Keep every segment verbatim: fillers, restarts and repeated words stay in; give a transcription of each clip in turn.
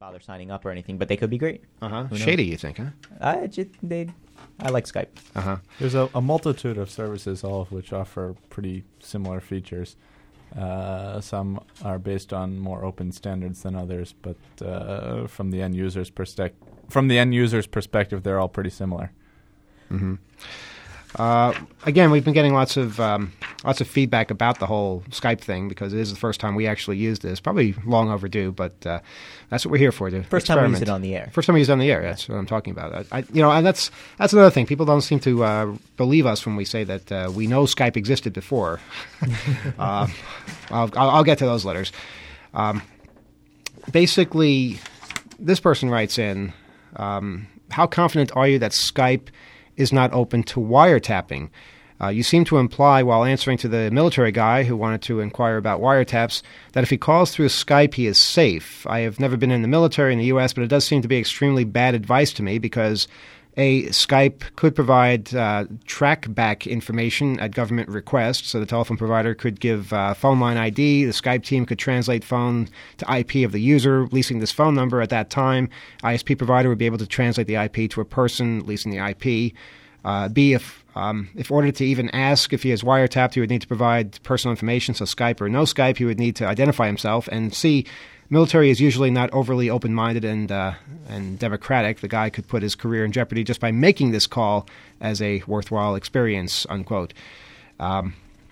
bother signing up or anything, but they could be great. Uh-huh. Shady, you think, huh? I, just, they, I like Skype. Uh-huh. There's a, a multitude of services, all of which offer pretty similar features. Uh, some are based on more open standards than others, but uh, from the end user's perspective, from the end user's perspective, they're all pretty similar. Mm-hmm. Uh, again, we've been getting lots of um, lots of feedback about the whole Skype thing because it is the first time we actually used this. Probably long overdue, but uh, that's what we're here for. To first experiment. time we used it on the air. First time we used it on the air. That's what I'm talking about. I, I, you know, and that's that's another thing. People don't seem to uh, believe us when we say that uh, we know Skype existed before. uh, I'll, I'll, I'll get to those letters. Um, basically, this person writes in, um, how confident are you that Skype is not open to wiretapping? Uh, you seem to imply while answering to the military guy who wanted to inquire about wiretaps that if he calls through Skype, he is safe. I have never been in the military in the U S, but it does seem to be extremely bad advice to me because A, Skype could provide uh, track-back information at government request, so the telephone provider could give uh, phone line I D, the Skype team could translate phone to I P of the user leasing this phone number at that time, I S P provider would be able to translate the I P to a person leasing the I P. Uh, B, if um, if ordered to even ask if he is wiretapped, he would need to provide personal information, so Skype or no Skype, he would need to identify himself. And C, military is usually not overly open-minded and uh, and democratic. The guy could put his career in jeopardy just by making this call as a worthwhile experience, unquote. Um,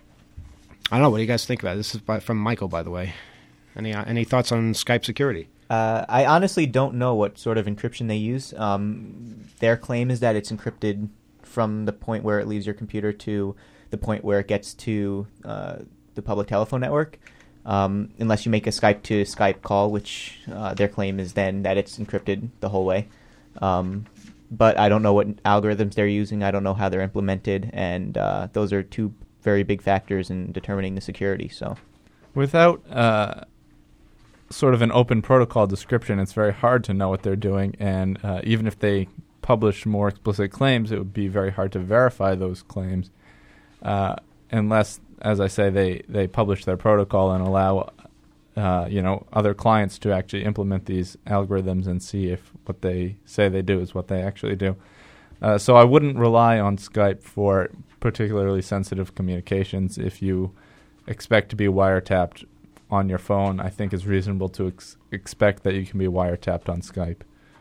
I don't know. What do you guys think about it? This is by, from Michael, by the way. Any uh, any thoughts on Skype security? Uh, I honestly don't know what sort of encryption they use. Um, their claim is that it's encrypted from the point where it leaves your computer to the point where it gets to uh, the public telephone network. Um, unless you make a Skype to Skype call, which uh, their claim is then that it's encrypted the whole way. Um, but I don't know what algorithms they're using. I don't know how they're implemented, and uh, those are two very big factors in determining the security. So, without uh, sort of an open protocol description, it's very hard to know what they're doing, and uh, even if they publish more explicit claims, it would be very hard to verify those claims uh, unless, as I say, they, they publish their protocol and allow uh, you know other clients to actually implement these algorithms and see if what they say they do is what they actually do. Uh, so I wouldn't rely on Skype for particularly sensitive communications. If you expect to be wiretapped on your phone, I think it's reasonable to ex- expect that you can be wiretapped on Skype.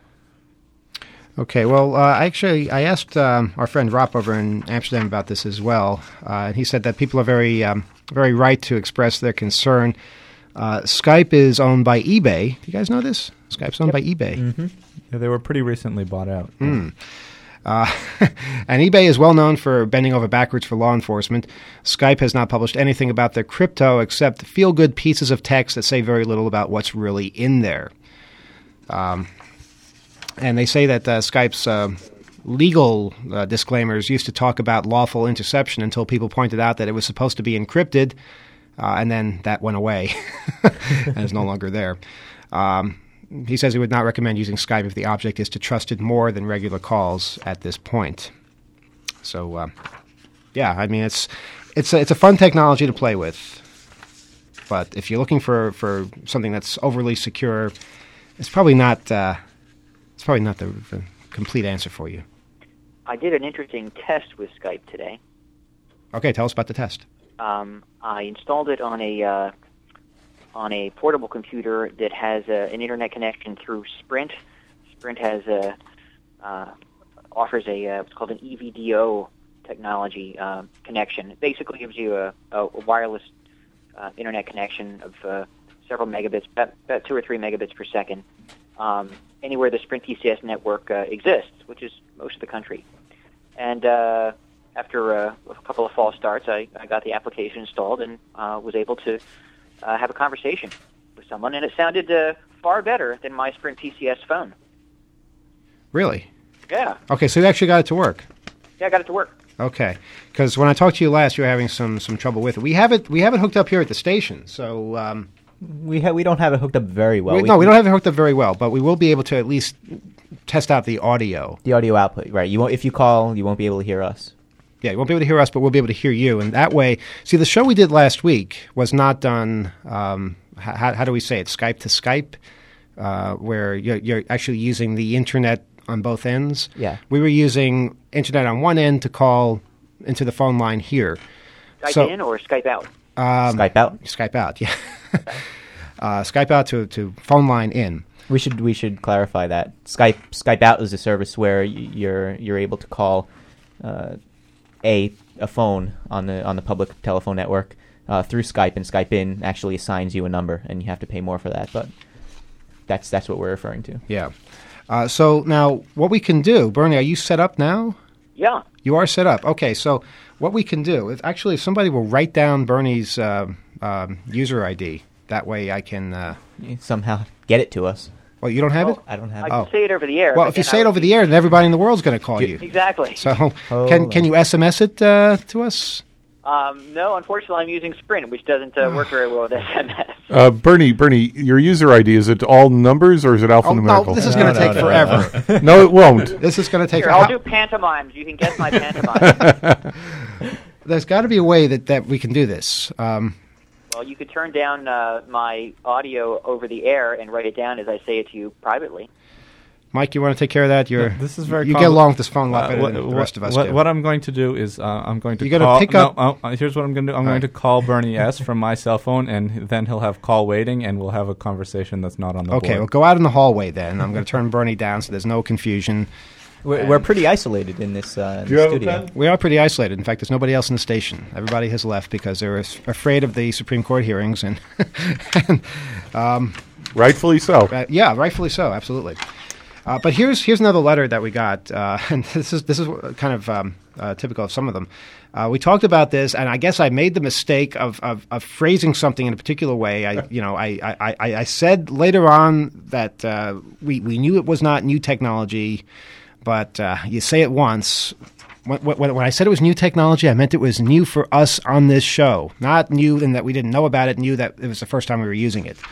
Okay, well, uh, actually, I asked um, our friend Rob over in Amsterdam about this as well. Uh, he said that people are very, um, very right to express their concern. Uh, Skype is owned by eBay. Do you guys know this? Skype's owned yep. by eBay. Mm-hmm. Yeah, they were pretty recently bought out. Mm. Uh, and eBay is well known for bending over backwards for law enforcement. Skype has not published anything about their crypto except feel-good pieces of text that say very little about what's really in there. Um. And they say that uh, Skype's uh, legal uh, disclaimers used to talk about lawful interception until people pointed out that it was supposed to be encrypted, uh, and then that went away and is no longer there. Um, he says he would not recommend using Skype if the object is to trust it more than regular calls at this point. So, uh, yeah, I mean, it's it's a, it's a fun technology to play with, but if you're looking for, for something that's overly secure, it's probably not... Uh, It's probably not the, the complete answer for you. I did an interesting test with Skype today. Okay, tell us about the test. Um, I installed it on a uh, on a portable computer that has uh, an internet connection through Sprint. Sprint has a uh, offers a uh, what's called an E V D O technology uh, connection. It basically gives you a, a wireless uh, internet connection of uh, several megabits, about, about two or three megabits per second. Um, anywhere the Sprint T C S network uh, exists, which is most of the country. And uh, after uh, a couple of false starts, I, I got the application installed and uh, was able to uh, have a conversation with someone, and it sounded uh, far better than my Sprint T C S phone. Really? Yeah. Okay, so you actually got it to work. Yeah, I got it to work. Okay, because when I talked to you last, you were having some, some trouble with it. We have it we have it hooked up here at the station, so... Um, We ha- we don't have it hooked up very well. We, we no, can, we don't have it hooked up very well, but we will be able to at least test out the audio. The audio output, right. You won't, if you call, you won't be able to hear us. Yeah, you won't be able to hear us, but we'll be able to hear you. And that way, see, the show we did last week was not done, um, how, how do we say it, Skype to Skype? uh, where you're, you're actually using the internet on both ends. Yeah. We were using internet on one end to call into the phone line here. Skype So- in or Skype out? Um, Skype out. Skype out, yeah. uh, Skype out to, to phone line in. We should we should clarify that Skype Skype out is a service where y- you're you're able to call uh, a a phone on the on the public telephone network uh, through Skype, and Skype in actually assigns you a number, and you have to pay more for that. But that's that's what we're referring to. Yeah. Uh, so now what we can do, Bernie, are you set up now? Yeah. You are set up. Okay, so what we can do is actually if somebody will write down Bernie's uh, um, user I D. That way I can... Uh, You somehow get it to us. well, you don't have it? I don't have I it. can Oh. say it over the air. Well, but if you then say I it would over be- the air, then everybody in the world's going to call you. Exactly. So Hold can on. can you S M S it uh, to us? Um, no, unfortunately, I'm using Sprint, which doesn't uh, work very well with S M S. Uh, Bernie, Bernie, your user I D, is it all numbers or is it Oh, alphanumerical? no, this is No, going to no, take no, forever. No, it won't. This is going to take Here, forever. I'll do pantomimes. You can guess my pantomime. There's got to be a way that, that we can do this. Um, Well, you could turn down uh, my audio over the air and write it down as I say it to you privately. Mike, you want to take care of that? You're, No, this is very You compli- get along with this phone a lot Uh, better what, than the what- rest of us what, do. what I'm going to do is uh, I'm going to You're gonna call, pick no, up- uh, uh, here's what I'm going to do. I'm All going right. to call Bernie S. from my cell phone, and then he'll have call waiting, and we'll have a conversation that's not on the Okay, well, board. go out in the hallway then. I'm going to turn Bernie down so there's no confusion. We're, we're pretty isolated in this, uh, in Do you this have a studio. pen? We are pretty isolated. In fact, there's nobody else in the station. Everybody has left because they're as- afraid of the Supreme Court hearings. And, and um, Rightfully so. uh, yeah, rightfully so, absolutely. Uh, but here's here's another letter that we got, uh, and this is this is kind of um, uh, typical of some of them. Uh, we talked about this, and I guess I made the mistake of, of, of phrasing something in a particular way. I you know I I, I, I said later on that uh, we we knew it was not new technology, but uh, you say it once. When, when, when I said it was new technology, I meant it was new for us on this show, not new in that we didn't know about it. New that it was the first time we were using it.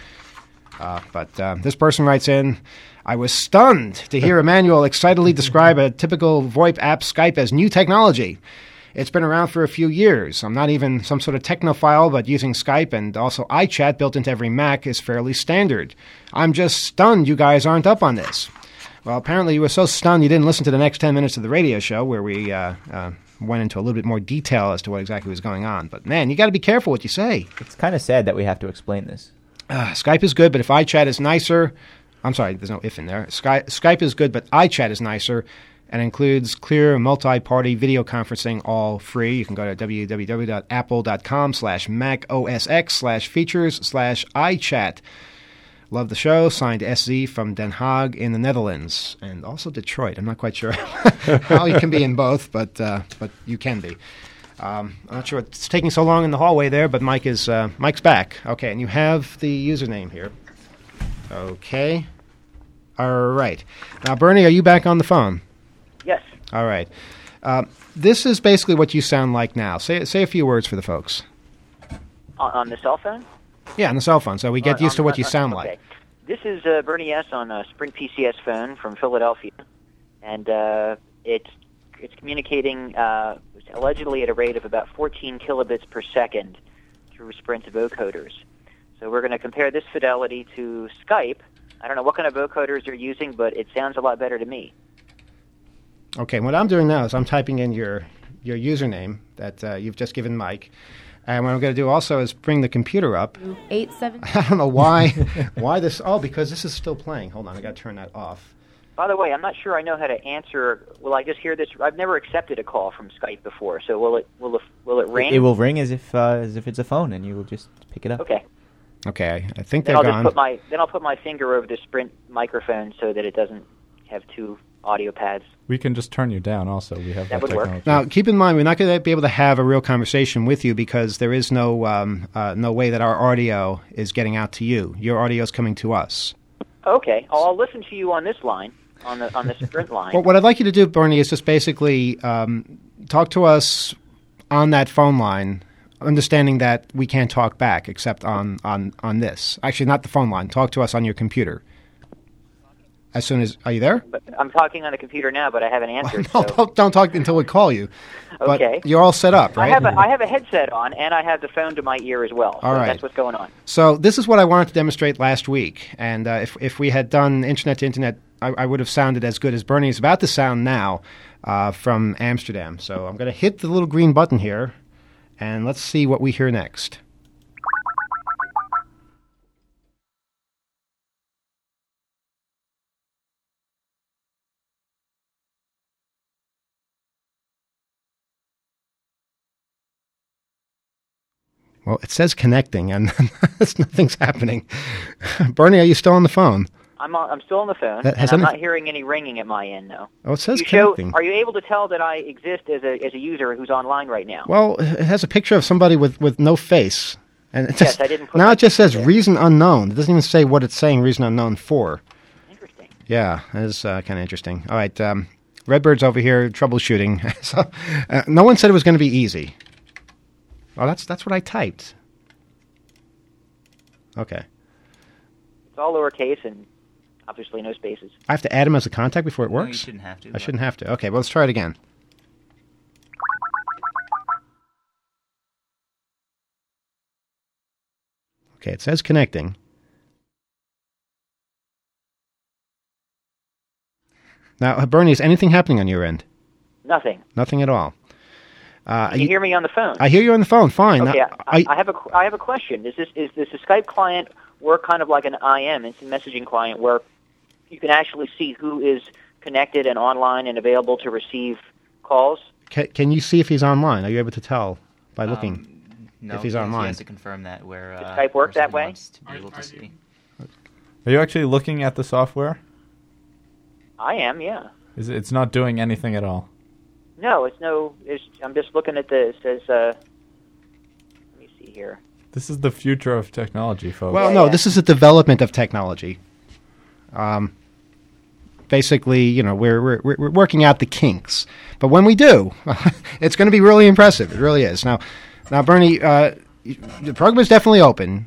Uh, but uh, this person writes in, I was stunned to hear Emmanuel excitedly describe a typical VoIP app Skype as new technology. It's been around for a few years. I'm not even some sort of technophile, but using Skype and also iChat built into every Mac is fairly standard. I'm just stunned you guys aren't up on this. Well, apparently you were so stunned you didn't listen to the next ten minutes of the radio show where we uh, uh, went into a little bit more detail as to what exactly was going on. But man, you got to be careful what you say. It's kind of sad that we have to explain this. Uh, Skype is good, but if iChat is nicer, I'm sorry, there's no if in there. Sky, Skype is good, but iChat is nicer and includes clear multi-party video conferencing, all free. You can go to www.apple.com slash macosx slash features slash iChat. Love the show. Signed S Z from Den Haag in the Netherlands and also Detroit. I'm not quite sure how you can be in both, but uh, but you can be. Um, I'm not sure it's taking so long in the hallway there, but Mike is uh, Mike's back. Okay, and you have the username here. Okay. All right. Now, Bernie, are you back on the phone? Yes. All right. Uh, this is basically what you sound like now. Say say a few words for the folks. On, on the cell phone? Yeah, on the cell phone, so we get On- used to on- what you on- sound okay. like. This is uh, Bernie S. on a Sprint P C S phone from Philadelphia, and uh, it's it's communicating uh, allegedly at a rate of about fourteen kilobits per second through Sprint vocoders. So we're going to compare this fidelity to Skype. I don't know what kind of vocoders they're using, but it sounds a lot better to me. Okay, what I'm doing now is I'm typing in your your username that uh, you've just given Mike. And what I'm going to do also is bring the computer up. Eight seven. I don't know why why this. Oh, because this is still playing. Hold on, I got to turn that off. By the way, I'm not sure I know how to answer. Will I just hear this? I've never accepted a call from Skype before, so will it will it will it ring? It will ring as if uh, as if it's a phone, and you will just pick it up. Okay. Okay, I, I think Then they're I'll just gone. put my then I'll put my finger over the Sprint microphone so that it doesn't have two audio pads. We can just turn you down also. We have That that, would work. technology. Now, keep in mind, we're not going to be able to have a real conversation with you because there is no um, uh, no way that our audio is getting out to you. Your audio is coming to us. Okay, I'll I'll listen to you on this line, on the on the Sprint line. Well, what I'd like you to do, Bernie, is just basically um, talk to us on that phone line, understanding that we can't talk back except on, on, on this. Actually, not the phone line. Talk to us on your computer. As soon as are you there? But I'm talking on the computer now, but I haven't answered. no, so. don't, don't talk until we call you. But Okay. you're all set up, right? I have a, I have a headset on, and I have the phone to my ear as well. So All right. That's what's going on. So this is what I wanted to demonstrate last week, and uh, if if we had done internet to internet, I, I would have sounded as good as Bernie is about to sound now uh, from Amsterdam. So I'm going to hit the little green button here, and let's see what we hear next. Well, it says connecting, and nothing's happening. Bernie, are you still on the phone? I'm on, I'm still on the phone, That- and has I'm any- not hearing any ringing at my end, though. Oh, it says You show, connecting. are you able to tell that I exist as a as a user who's online right now? Well, it has a picture of somebody with, with no face. And it Yes, just, I didn't put now my it just says there. reason unknown. It doesn't even say what it's saying reason unknown for. Interesting. Yeah, that is uh, kind of interesting. All right, um, Redbird's over here troubleshooting. so, uh, no one said it was going to be easy. Oh, that's that's what I typed. Okay. It's all lowercase and obviously no spaces. I have to add him as a contact before it No, you works? shouldn't have to. I shouldn't have to. Okay, well, let's try it again. Okay, it says connecting. Now, uh, Bernie, is anything happening on your end? Nothing. Nothing at all. Uh, Can you hear me on the phone? I hear you on the phone. Fine. Okay, Now, I, I have a I have a question. Does this is does the Skype client work kind of like an I M, instant messaging client, where you can actually see who is connected and online and available to receive calls? can, can you see if he's online? Are you able to tell by Um, looking? No, if he's yes, online. He has to confirm that where Does uh, Skype work person that way? wants to be able to see. Are you actually looking at the software? I am, yeah. Is it, it's not doing anything at all? No, it's no. It's, I'm just looking at the. It says. Uh, let me see here. This is the future of technology, folks. Well, Yeah, no, yeah. this is the development of technology. Um, basically, you know, we're, we're we're working out the kinks, but when we do, it's going to be really impressive. It really is. Now, now, Bernie, uh, the program is definitely open,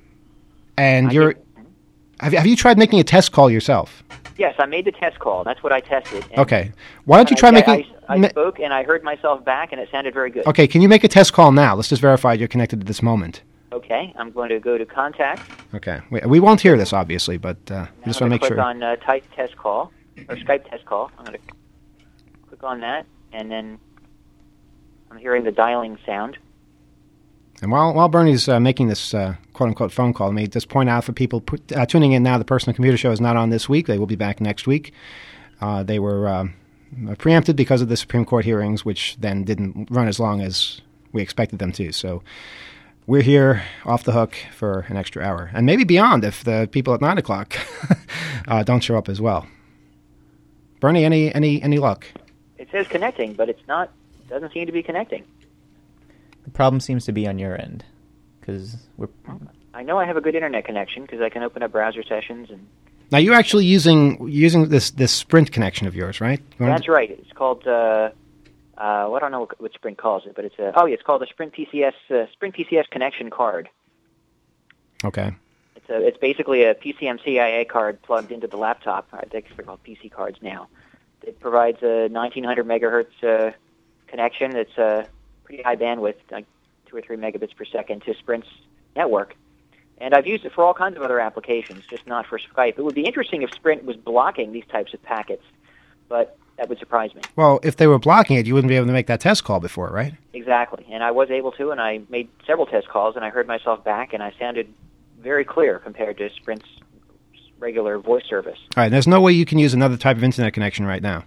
and I you're. did- Have you, have you tried making a test call yourself? Yes, I made the test call. That's what I tested. And Okay. Why don't you I- try I, making? I, I ma- spoke and I heard myself back, and it sounded very good. Okay, can you make a test call now? Let's just verify you're connected at this moment. Okay, I'm going to go to contact. Okay. We, we won't hear this, obviously, but uh, we Now just I'm want going to to make click sure. on uh, type test call, or Skype test call. I'm going to click on that, and then I'm hearing the dialing sound. And while while Bernie's uh, making this uh, quote unquote phone call, let me just point out for people put, uh, tuning in now, the Personal Computer Show is not on this week. They will be back next week. Uh, they were um, preempted because of the Supreme Court hearings, which then didn't run as long as we expected them to. So we're here off the hook for an extra hour, and maybe beyond if the people at nine o'clock uh, don't show up as well. Bernie, any any any luck? It says connecting, but it's not. Doesn't seem to be connecting. The problem seems to be on your end, because we're. I know I have a good internet connection because I can open up browser sessions, and Now you're actually using using this this Sprint connection of yours, right? You wanna- that's right. It's called. Uh, uh, well, I don't know what, what Sprint calls it, but it's a. Oh, yeah, it's called a Sprint P C S uh, Sprint P C S connection card. Okay. It's a. It's basically a P C M C I A card plugged into the laptop. I think they're called P C cards now. It provides a nineteen hundred megahertz uh, connection. That's uh, pretty high bandwidth, like two or three megabits per second, to Sprint's network. And I've used it for all kinds of other applications, just not for Skype. It would be interesting if Sprint was blocking these types of packets, but that would surprise me. Well, if they were blocking it, you wouldn't be able to make that test call before, right? Exactly. And I was able to, and I made several test calls, and I heard myself back, and I sounded very clear compared to Sprint's regular voice service. All right. There's no way you can use another type of internet connection right now.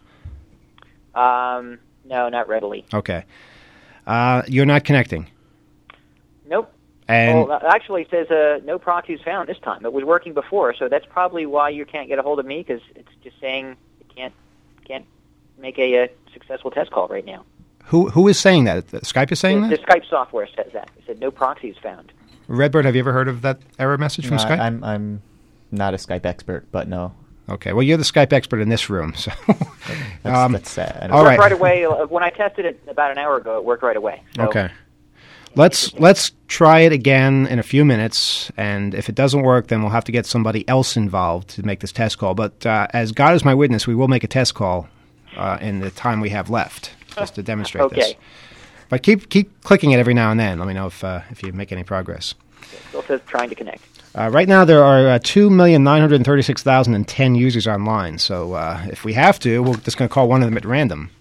Um, no, not readily. Okay. Uh, you're not connecting. Nope. And Well, actually, it says uh, no proxies found this time. It was working before, so that's probably why you can't get a hold of me, because it's just saying you can't can't make a, uh successful test call right now. who who is saying that? Skype is saying the, the that? Skype software says that. It said no proxies found. Redbird, have you ever heard of that error message from No, Skype? I'm I'm not a Skype expert, but no. Okay. Well, you're the Skype expert in this room, so. That's, Um, that's sad. I don't all It right. worked right away. Uh, When I tested it about an hour ago, it worked right away. So Okay. let's let's try it again in a few minutes, and if it doesn't work, then we'll have to get somebody else involved to make this test call. But uh, as God is my witness, we will make a test call uh, in the time we have left, just to demonstrate Okay. this. But keep keep clicking it every now and then. Let me know if uh, if you make any progress. Still says trying to connect. Uh, right now, there are uh, two million nine hundred thirty-six thousand ten users online. So uh, if we have to, we're just going to call one of them at random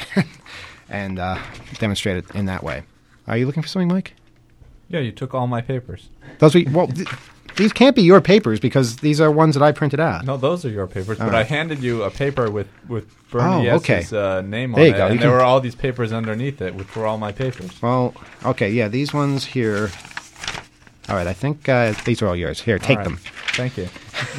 and uh, demonstrate it in that way. Are you looking for something, Mike? Yeah, you took all my papers. Those are, well, th- these can't be your papers because these are ones that I printed out. No, those are your papers. All but right. I handed you a paper with, with Bernie Oh, okay. S's uh, name There on you it, go. You and can- there were all these papers underneath it, which were all my papers. Well, okay, yeah, these ones here. All right, I think uh, these are all yours. Here, take All right. them. Thank you.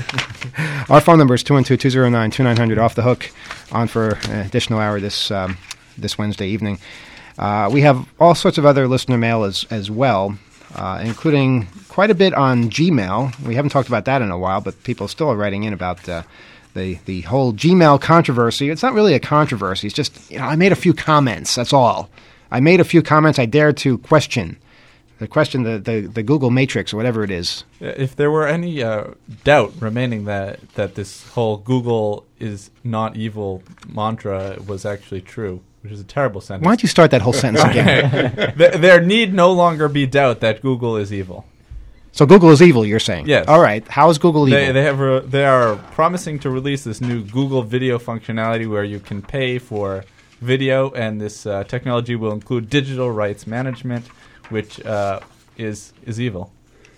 Our phone number is two one two, two zero nine, two nine zero zero, off the hook, on for an additional hour this um, this Wednesday evening. Uh, we have all sorts of other listener mail as, as well, uh, including quite a bit on Gmail. We haven't talked about that in a while, but people still are writing in about uh, the, the whole Gmail controversy. It's not really a controversy. It's just, you know, I made a few comments, that's all. I made a few comments I dared to question. The question, the, the, the Google matrix or whatever it is. If there were any uh, doubt remaining that, that this whole Google is not evil mantra was actually true, which is a terrible sentence. Why don't you start that whole sentence again? Th- there need no longer be doubt that Google is evil. So Google is evil, you're saying? Yes. All right. How is Google evil? They, they have re- they are promising to release this new Google video functionality where you can pay for video, and this uh, technology will include digital rights management, which uh, is is evil.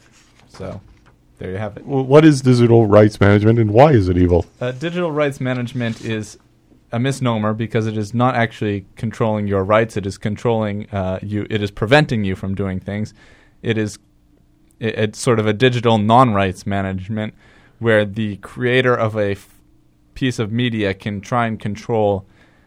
So there you have it. Well, what is digital rights management, and why is it evil? Uh, digital rights management is a misnomer because it is not actually controlling your rights. It is controlling uh, you. It is preventing you from doing things. It is it, it's sort of a digital non-rights management where the creator of a f- piece of media can try and control,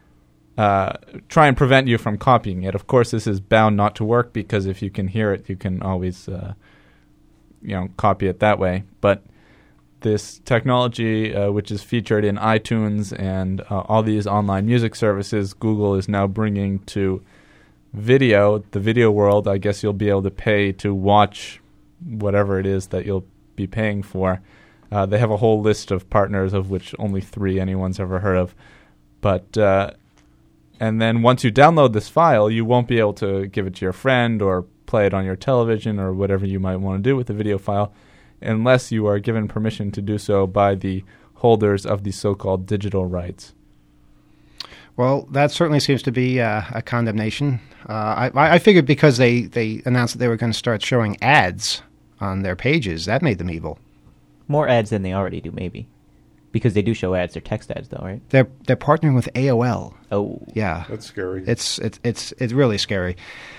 uh, try and prevent you from copying it. Of course, this is bound not to work because if you can hear it, you can always, uh, you know, copy it that way. But this technology, uh, which is featured in iTunes and uh, all these online music services, Google is now bringing to video, the video world. I guess you'll be able to pay to watch whatever it is that you'll be paying for. Uh, they have a whole list of partners, of which only three anyone's ever heard of. But uh, and then once you download this file, you won't be able to give it to your friend or play it on your television or whatever you might want to do with the video file, unless you are given permission to do so by the holders of the so-called digital rights. Well, that certainly seems to be uh, a condemnation. Uh, I, I figured because they, they announced that they were going to start showing ads on their pages, that made them evil. More ads than they already do, maybe. Because they do show ads. They're text ads, though, right? They're they're partnering with A O L. Oh. Yeah. That's scary. It's it's it's it's really scary.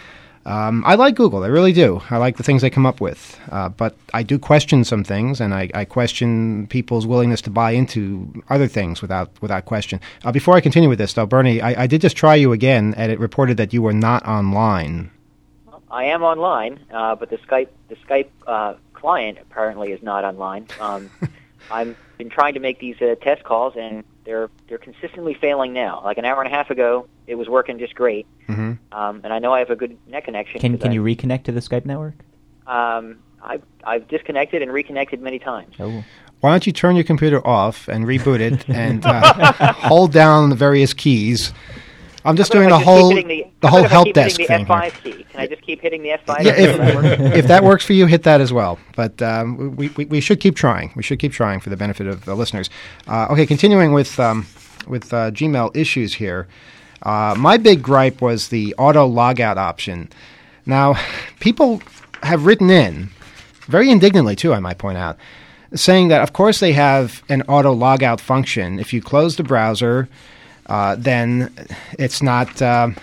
Um, I like Google. I really do. I like the things they come up with. Uh, but I do question some things, and I, I question people's willingness to buy into other things without without question. Uh, before I continue with this, though, Bernie, I, I did just try you again, and it reported that you were not online. I am online, uh, but the Skype the Skype uh, client apparently is not online. Um, I've been trying to make these uh, test calls, and they're they're consistently failing now. Like an hour and a half ago, it was working just great, Mm-hmm. um, and I know I have a good net connection. Can 'cause can I- you reconnect to the Skype network? Um, I've I've disconnected and reconnected many times. Oh. Why don't you turn your computer off and reboot it and uh, hold down the various keys? I'm just How doing about the if I just whole keep hitting the how whole about if I help keep desk hitting thing the here. F five key. Can I just keep hitting the F five? Yeah, Does that work? if, if that works for you, hit that as well. But um, we, we we should keep trying. We should keep trying for the benefit of the listeners. Uh, okay, continuing with um, with uh, Gmail issues here. Uh, my big gripe was the auto logout option. Now, people have written in very indignantly too. I might point out, saying that of course they have an auto logout function. If you close the browser, uh, then it's not. Um,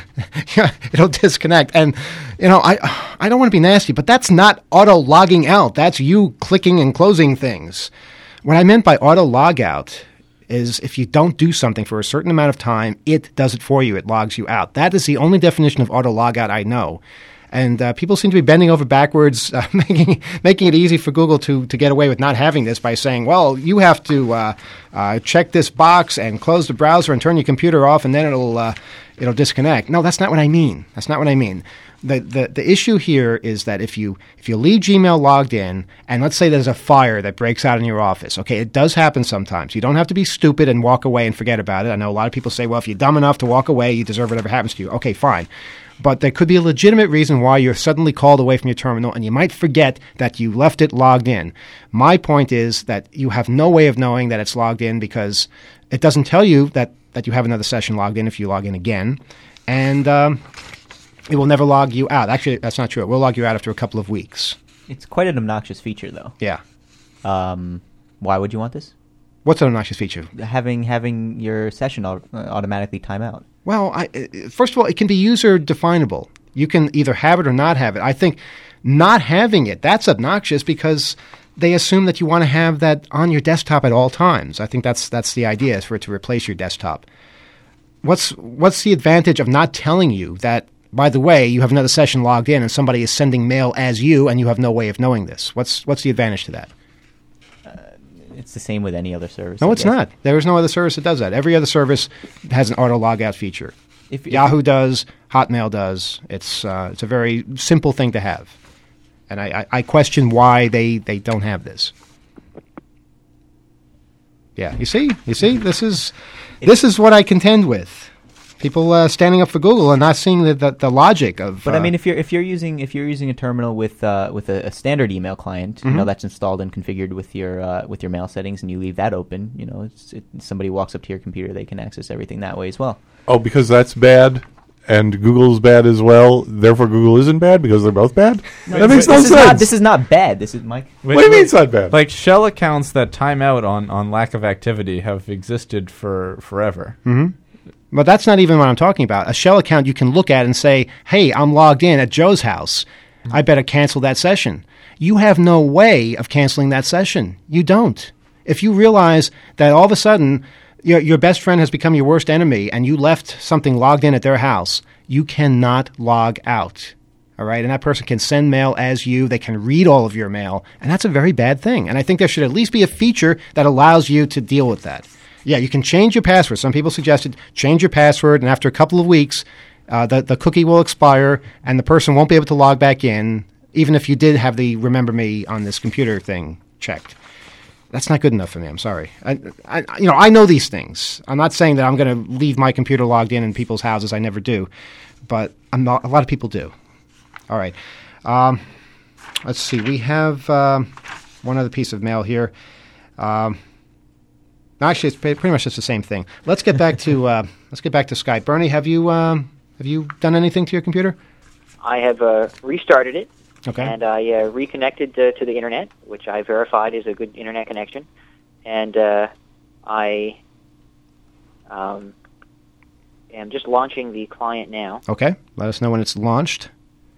it'll disconnect. And you know, I I don't want to be nasty, but that's not auto logging out. That's you clicking and closing things. What I meant by auto logout is if you don't do something for a certain amount of time, it does it for you. It logs you out. That is the only definition of auto logout I know. And uh, people seem to be bending over backwards, uh, making making it easy for Google to, to get away with not having this by saying, well, you have to uh, uh, check this box and close the browser and turn your computer off, and then it'll uh, it'll disconnect. No, that's not what I mean. That's not what I mean. The, the the issue here is that if you if you leave Gmail logged in, and let's say there's a fire that breaks out in your office, okay, it does happen sometimes. You don't have to be stupid and walk away and forget about it. I know a lot of people say, well, if you're dumb enough to walk away, you deserve whatever happens to you. Okay, fine. But there could be a legitimate reason why you're suddenly called away from your terminal, and you might forget that you left it logged in. My point is that you have no way of knowing that it's logged in because it doesn't tell you that, that you have another session logged in if you log in again. And um, it will never log you out. Actually, that's not true. It will log you out after a couple of weeks. It's quite an obnoxious feature, though. Yeah. Um, why would you want this? What's an obnoxious feature? Having having your session au- automatically time out. Well, I, first of all, it can be user definable. You can either have it or not have it. I think not having it, that's obnoxious because they assume that you want to have that on your desktop at all times. I think that's that's the idea, is for it to replace your desktop. What's what's the advantage of not telling you that, by the way, you have another session logged in and somebody is sending mail as you and you have no way of knowing this? What's what's the advantage to that? It's the same with any other service. No, I it's guess. not. There is no other service that does that. Every other service has an auto logout feature. If, if Yahoo does, Hotmail does. It's uh, it's a very simple thing to have, and I, I, I question why they, they don't have this. Yeah, you see, you see, this is this is what I contend with. People uh, standing up for Google and not seeing the the, the logic of. But uh, I mean, if you're if you're using if you're using a terminal with uh, with a, a standard email client, Mm-hmm. you know that's installed and configured with your uh, with your mail settings, and you leave that open, you know, it's, it, somebody walks up to your computer, they can access everything that way as well. Oh, because that's bad, and Google's bad as well. Therefore, Google isn't bad because they're both bad. that makes no this sense. Is not, this is not bad. This is Mike. Wait, what do you mean wait, it's not bad? Like shell accounts that time out on, on lack of activity have existed for forever. Mm-hmm. But that's not even what I'm talking about. A shell account you can look at and say, hey, I'm logged in at Joe's house. I better cancel that session. You have no way of canceling that session. You don't. If you realize that all of a sudden your, your best friend has become your worst enemy and you left something logged in at their house, you cannot log out. All right? And that person can send mail as you. They can read all of your mail. And that's a very bad thing. And I think there should at least be a feature that allows you to deal with that. Yeah, you can change your password. Some people suggested change your password, and after a couple of weeks, uh, the, the cookie will expire, and the person won't be able to log back in, even if you did have the Remember Me on this computer thing checked. That's not good enough for me. I'm sorry. I, I, you know, I know these things. I'm not saying that I'm going to leave my computer logged in in people's houses. I never do, but I'm not, a lot of people do. All right. Um, let's see. We have um, one other piece of mail here. Um, Actually, it's pretty much just the same thing. Let's get back to uh, let's get back to Skype. Bernie, have you um, have you done anything to your computer? I have uh, restarted it, Okay. and I uh, reconnected uh, to the internet, which I verified is a good internet connection, and uh, I um, am just launching the client now. Okay. Let us know when it's launched.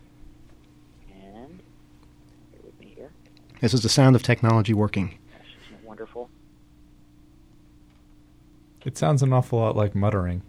And bear with me here. This is the sound of technology working. Isn't it wonderful? It sounds an awful lot like muttering.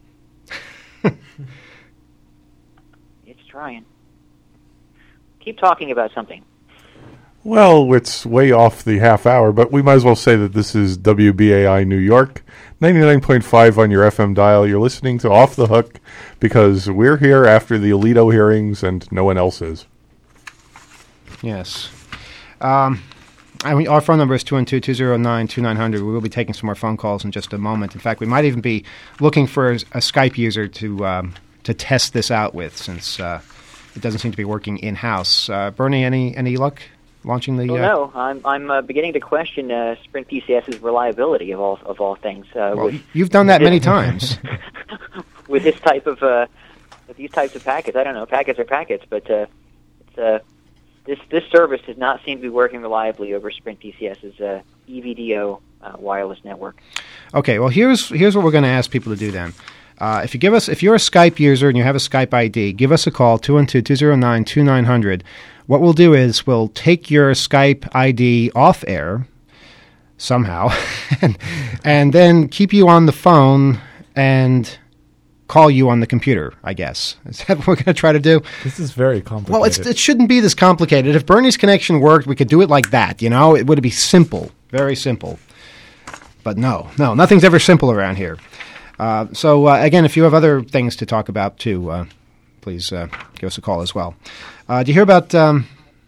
It's trying. Keep talking about something. Well, it's way off the half hour, but we might as well say that this is W B A I New York, ninety-nine point five on your F M dial. You're listening to Off the Hook because we're here after the Alito hearings and no one else is. Yes. Um, I mean, our phone number is two one two, two zero nine, two nine zero zero. We will be taking some more phone calls in just a moment. In fact, we might even be looking for a, a Skype user to um, to test this out with, since uh, it doesn't seem to be working in-house. Uh, Bernie, any any luck launching the... Well, uh, no, I'm I'm uh, beginning to question uh, Sprint P C S's reliability of all of all things. Uh, Well, with, you've done that with many this- times. with this type of uh, with these types of packets. I don't know, packets are packets, but uh, it's uh, this this service does not seem to be working reliably over Sprint P C S's uh, E V D O uh, wireless network. Okay, well, here's here's what we're going to ask people to do then. Uh, if you give us, if you're a Skype user and you have a Skype I D, give us a call, two one two, two zero nine, two nine zero zero. What we'll do is we'll take your Skype I D off air somehow and, and then keep you on the phone and call you on the computer, I guess. Is that what we're going to try to do? This is very complicated. Well, it's, it shouldn't be this complicated. If Bernie's connection worked, we could do it like that, you know? It would be simple, very simple. But no, no, nothing's ever simple around here. Uh, so, uh, again, if you have other things to talk about, too, uh, please uh, give us a call as well. Uh, do you hear about, um,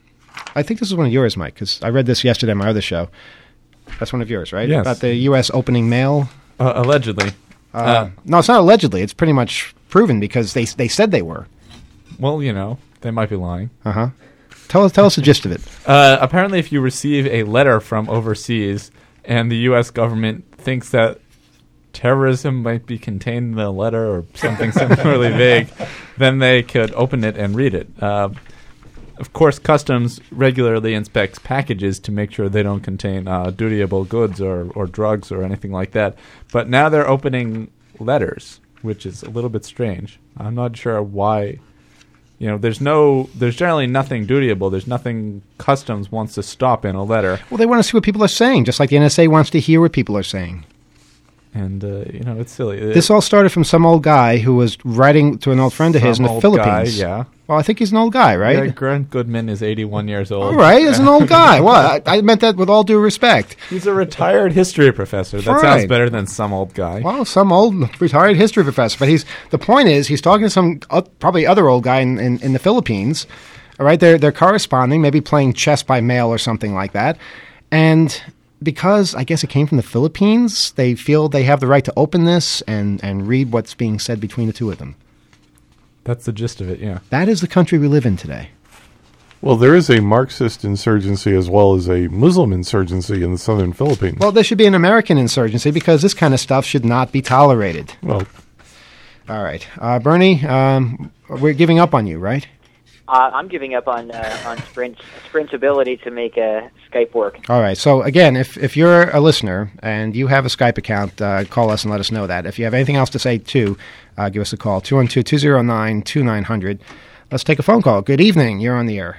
I think this is one of yours, Mike, because I read this yesterday on my other show. That's one of yours, right? Yes. About the U S opening mail. Uh, allegedly. Uh, Uh, no, it's not allegedly. It's pretty much proven because they they said they were. well, you know, they might be lying. Uh-huh. Tell us, tell us the gist of it. Uh, apparently, if you receive a letter from overseas and the U S government thinks that terrorism might be contained in the letter or something similarly vague, then they could open it and read it. Uh, of course, Customs regularly inspects packages to make sure they don't contain uh, dutiable goods or, or drugs or anything like that. But now they're opening letters, which is a little bit strange. I'm not sure why. You know, there's no, there's generally nothing dutiable. There's nothing Customs wants to stop in a letter. Well, they want to see what people are saying, just like the N S A wants to hear what people are saying. And, uh, you know, it's silly. This all started from some old guy who was writing to an old friend of his in Some the old Philippines. guy, yeah. Well, I think he's an old guy, right? Yeah, Grant Goodman is eighty-one years old. All right, he's an old guy. Well, I, I meant that with all due respect. He's a retired history professor. That Right. sounds better than some old guy. Well, some old retired history professor. But he's the point is he's talking to some uh, probably other old guy in, in, in the Philippines. All right, they're they're corresponding, maybe playing chess by mail or something like that. And because I guess it came from the Philippines, they feel they have the right to open this and, and read what's being said between the two of them. That's the gist of it, yeah. That is the country we live in today. Well, there is a Marxist insurgency as well as a Muslim insurgency in the southern Philippines. Well, there should be an American insurgency because this kind of stuff should not be tolerated. Well, All right. Uh, Bernie, um, we're giving up on you, right? Uh, I'm giving up on uh, on Sprint Sprint's ability to make uh, Skype work. All right. So, again, if, if you're a listener and you have a Skype account, uh, call us and let us know that. If you have anything else to say, too, uh, give us a call, two one two, two zero nine, two nine zero zero. Let's take a phone call. Good evening. You're on the air.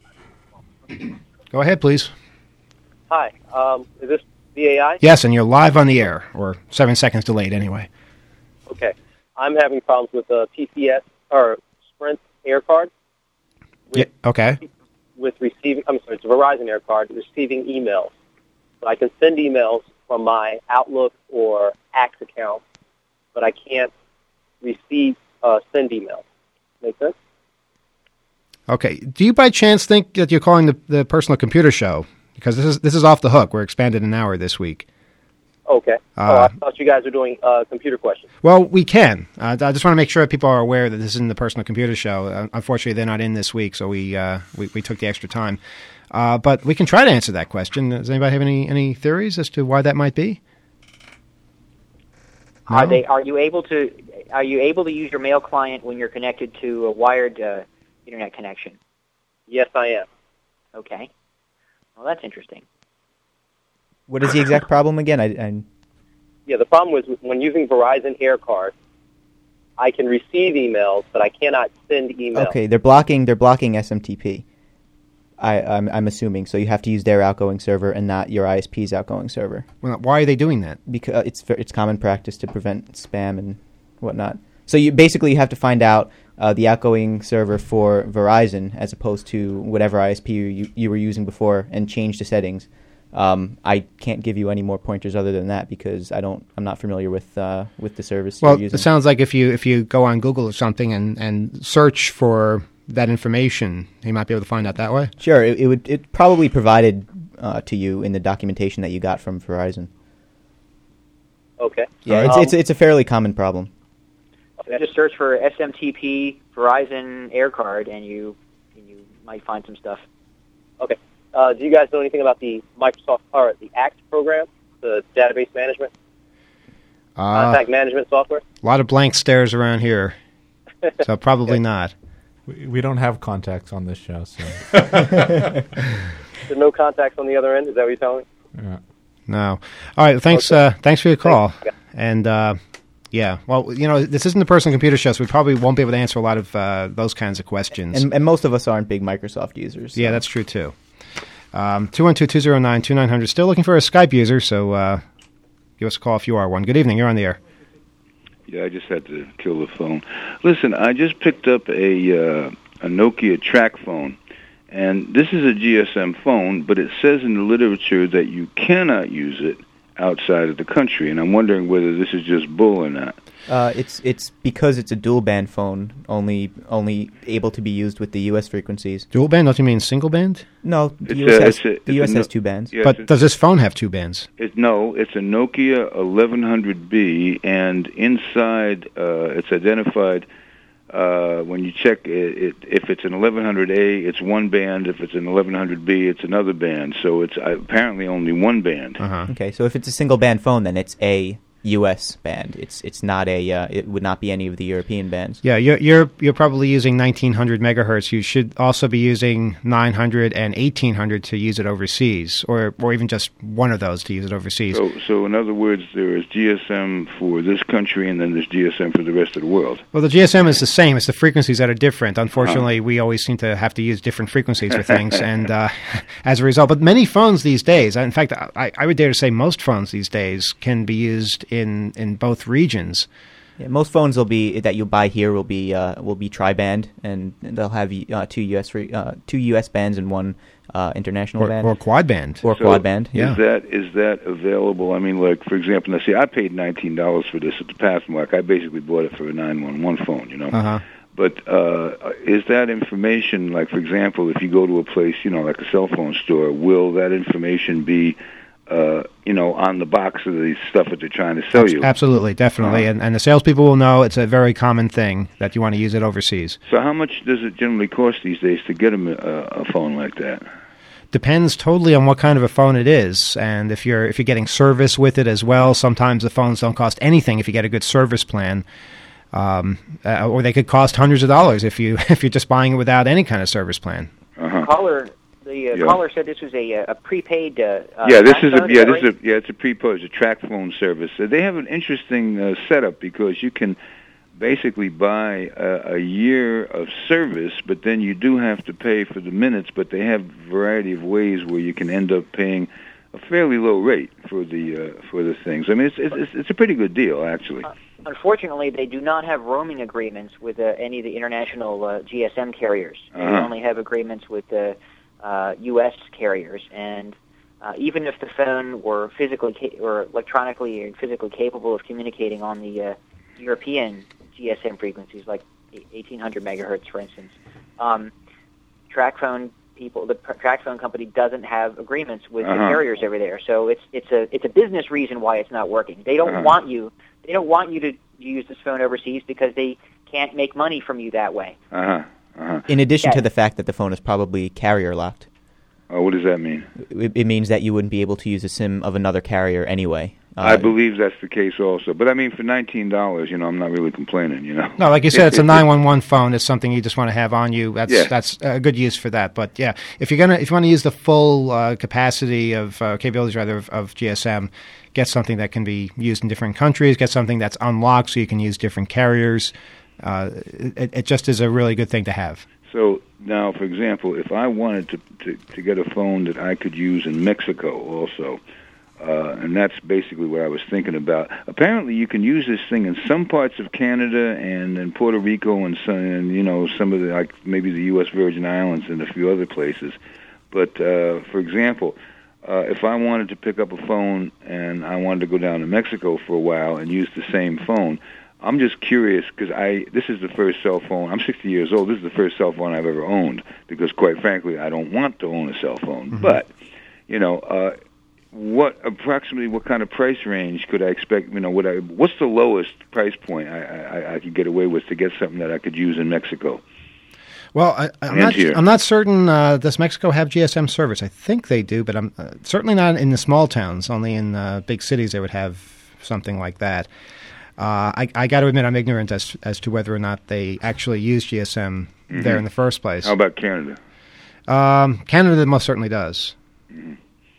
Go ahead, please. Hi, um, is this V A I? Yes, and you're live on the air, or seven seconds delayed anyway. Okay. I'm having problems with the T C S, or Sprint Air Card. Yeah, okay. With receiving, I'm sorry, it's a Verizon Air Card, receiving emails. So I can send emails from my Outlook or Axe account, but I can't receive, uh, send emails. Make sense? Okay. Do you by chance think that you're calling the, the personal computer show? Because this is this is off the hook. We're expanded an hour this week. Okay. Uh, oh, I thought you guys were doing uh, computer questions. Well, we can. Uh, I just want to make sure that people are aware that this isn't the personal computer show. Uh, unfortunately, they're not in this week, so we uh, we, we took the extra time. Uh, but we can try to answer that question. Does anybody have any, any theories as to why that might be? Are No? they? Are you able to? Are you able to use your mail client when you're connected to a wired uh, internet connection? Yes, I am. Okay. Well, that's interesting. What is the exact problem again? I, I Yeah, the problem was when using Verizon Air Card, I can receive emails, but I cannot send emails. okay. They're blocking. They're blocking S M T P. I, I'm, I'm assuming so. You have to use their outgoing server and not your I S P's outgoing server Well, why are they doing that? because it's ver- it's common practice to prevent spam and whatnot. So you basically you have to find out uh, the outgoing server for Verizon as opposed to whatever I S P you you were using before and change the settings. Um, I can't give you any more pointers other than that because I don't. I'm not familiar with uh, with the service Well, you're using. it sounds like if you if you go on Google or something and, and search for that information, you might be able to find out that way. Sure, it, it would it probably provided uh, to you in the documentation that you got from Verizon. Okay. Yeah, it's Um, it's it's a fairly common problem. So just search for S M T P Verizon Air Card, and you and you might find some stuff. Okay. Uh, do you guys know anything about the Microsoft or the ACT program, the database management, Uh, contact management software? a lot of blank stares around here, so probably not. We, we don't have contacts on this show, so There's no contacts on the other end. Is that what you're telling me? yeah. No. All right. Thanks. Okay. Uh, thanks for your call. Thanks. And uh, yeah, well, you know, this isn't the personal computer show, so we probably won't be able to answer a lot of uh, those kinds of questions. And and most of us aren't big Microsoft users. Yeah, so. that's true too. Um, two one two, two zero nine, two nine zero zero. Still looking for a Skype user, so uh, give us a call if you are one. Good evening. You're on the air. Yeah, I just had to kill the phone. Listen, I just picked up a uh, a Nokia track phone, and this is a G S M phone, but it says in the literature that you cannot use it outside of the country, and I'm wondering whether this is just bull or not. Uh, it's it's because it's a dual band phone, only only able to be used with the U S frequencies. Dual band? Don't you mean single band? No, the It's U S, a- has, it's a- the U S it's a has no- two bands. Yes, but it's- does this phone have two bands? It, no, it's a Nokia eleven hundred B, and inside uh, it's identified uh, when you check it, it. If it's an eleven hundred A, it's one band. If it's an eleven hundred B, it's another band. So it's uh, apparently only one band. Uh-huh. Okay, so if it's a single band phone, then it's a U S band. It's it's not a. Uh, it would not be any of the European bands. Yeah, you're you're you're probably using nineteen hundred megahertz. You should also be using nine hundred and eighteen hundred to use it overseas, or or even just one of those to use it overseas. So, so in other words, there is G S M for this country, and then there's G S M for the rest of the world. Well, the G S M is the same. It's the frequencies that are different. Unfortunately, we always seem to have to use different frequencies for things, and uh, as a result, but many phones these days, in fact, I, I would dare to say most phones these days can be used in in both regions. Yeah, most phones will be that you buy here will be uh, will be tri-band, and they'll have uh, two U S free, uh, two U S bands and one uh, international Or, band or quad band. or So quad band. Yeah. Is that is that available? I mean, like for example, now see, I paid nineteen dollars for this at the Pathmark. I basically bought it for a nine one one phone, you know. Uh-huh. But uh, is that information, like for example, if you go to a place, you know, like a cell phone store, will that information be, uh, you know, on the box of the stuff that they're trying to sell you? Absolutely, definitely. Uh-huh. And, and the salespeople will know it's a very common thing that you want to use it overseas. So how much does it generally cost these days to get them a, a phone like that? Depends totally on what kind of a phone it is, and if you're if you're getting service with it as well. Sometimes the phones don't cost anything if you get a good service plan, um, uh, or they could cost hundreds of dollars if you if you're just buying it without any kind of service plan. Uh-huh. Caller, the uh, Yeah. caller said this was a a prepaid. Uh, uh, Yeah, this track is a phone, yeah, that this is a, yeah, it's a pre-posed, a track phone service. Uh, they have an interesting uh, setup because you can basically buy a, a year of service, but then you do have to pay for the minutes. But they have a variety of ways where you can end up paying a fairly low rate for the uh, for the things. I mean, it's it's it's a pretty good deal actually. Uh, unfortunately, they do not have roaming agreements with uh, any of the international uh, G S M carriers. They Uh-huh. only have agreements with the uh, U S carriers, and uh, even if the phone were physically ca- or electronically and physically capable of communicating on the uh, European G S M frequencies, like eighteen hundred megahertz, for instance, um, TracFone people, the TracFone company doesn't have agreements with Uh-huh. the carriers over there. So it's it's a it's a business reason why it's not working. They don't Uh-huh. want you they don't want you to use this phone overseas because they can't make money from you that way. Uh huh. Uh-huh. In addition Yeah. to the fact that the phone is probably carrier locked, Oh, what does that mean? it, it means that you wouldn't be able to use a SIM of another carrier anyway. Uh, I believe that's the case also. But I mean, for nineteen dollars, you know, I'm not really complaining. You know. No, like you said, It- it's a it- nine one one phone. It's something you just want to have on you. That's Yeah. that's a good use for that. But yeah, if you're gonna if you want to use the full uh, capacity of uh, capabilities rather of, of G S M, get something that can be used in different countries. Get something that's unlocked so you can use different carriers. Uh, it, it just is a really good thing to have. So now, for example, if I wanted to, to, to get a phone that I could use in Mexico also, uh, and that's basically what I was thinking about. Apparently, you can use this thing in some parts of Canada and in Puerto Rico and some, and you know, some of the like maybe the U S Virgin Islands and a few other places. But uh, for example, uh, if I wanted to pick up a phone and I wanted to go down to Mexico for a while and use the same phone, I'm just curious because I this is the first cell phone. I'm sixty years old. This is the first cell phone I've ever owned because, quite frankly, I don't want to own a cell phone. Mm-hmm. But you know, uh, what approximately what kind of price range could I expect? You know, what I what's the lowest price point I, I, I could get away with to get something that I could use in Mexico? Well, I, I'm, And not, here. I'm not certain. Uh, does Mexico have G S M service? I think they do, but I'm uh, certainly not in the small towns. Only in uh, big cities they would have something like that. Uh, I, I got to admit, I'm ignorant as as to whether or not they actually use G S M Mm-hmm. there in the first place. How about Canada? Um, Canada most certainly does. Mm-hmm.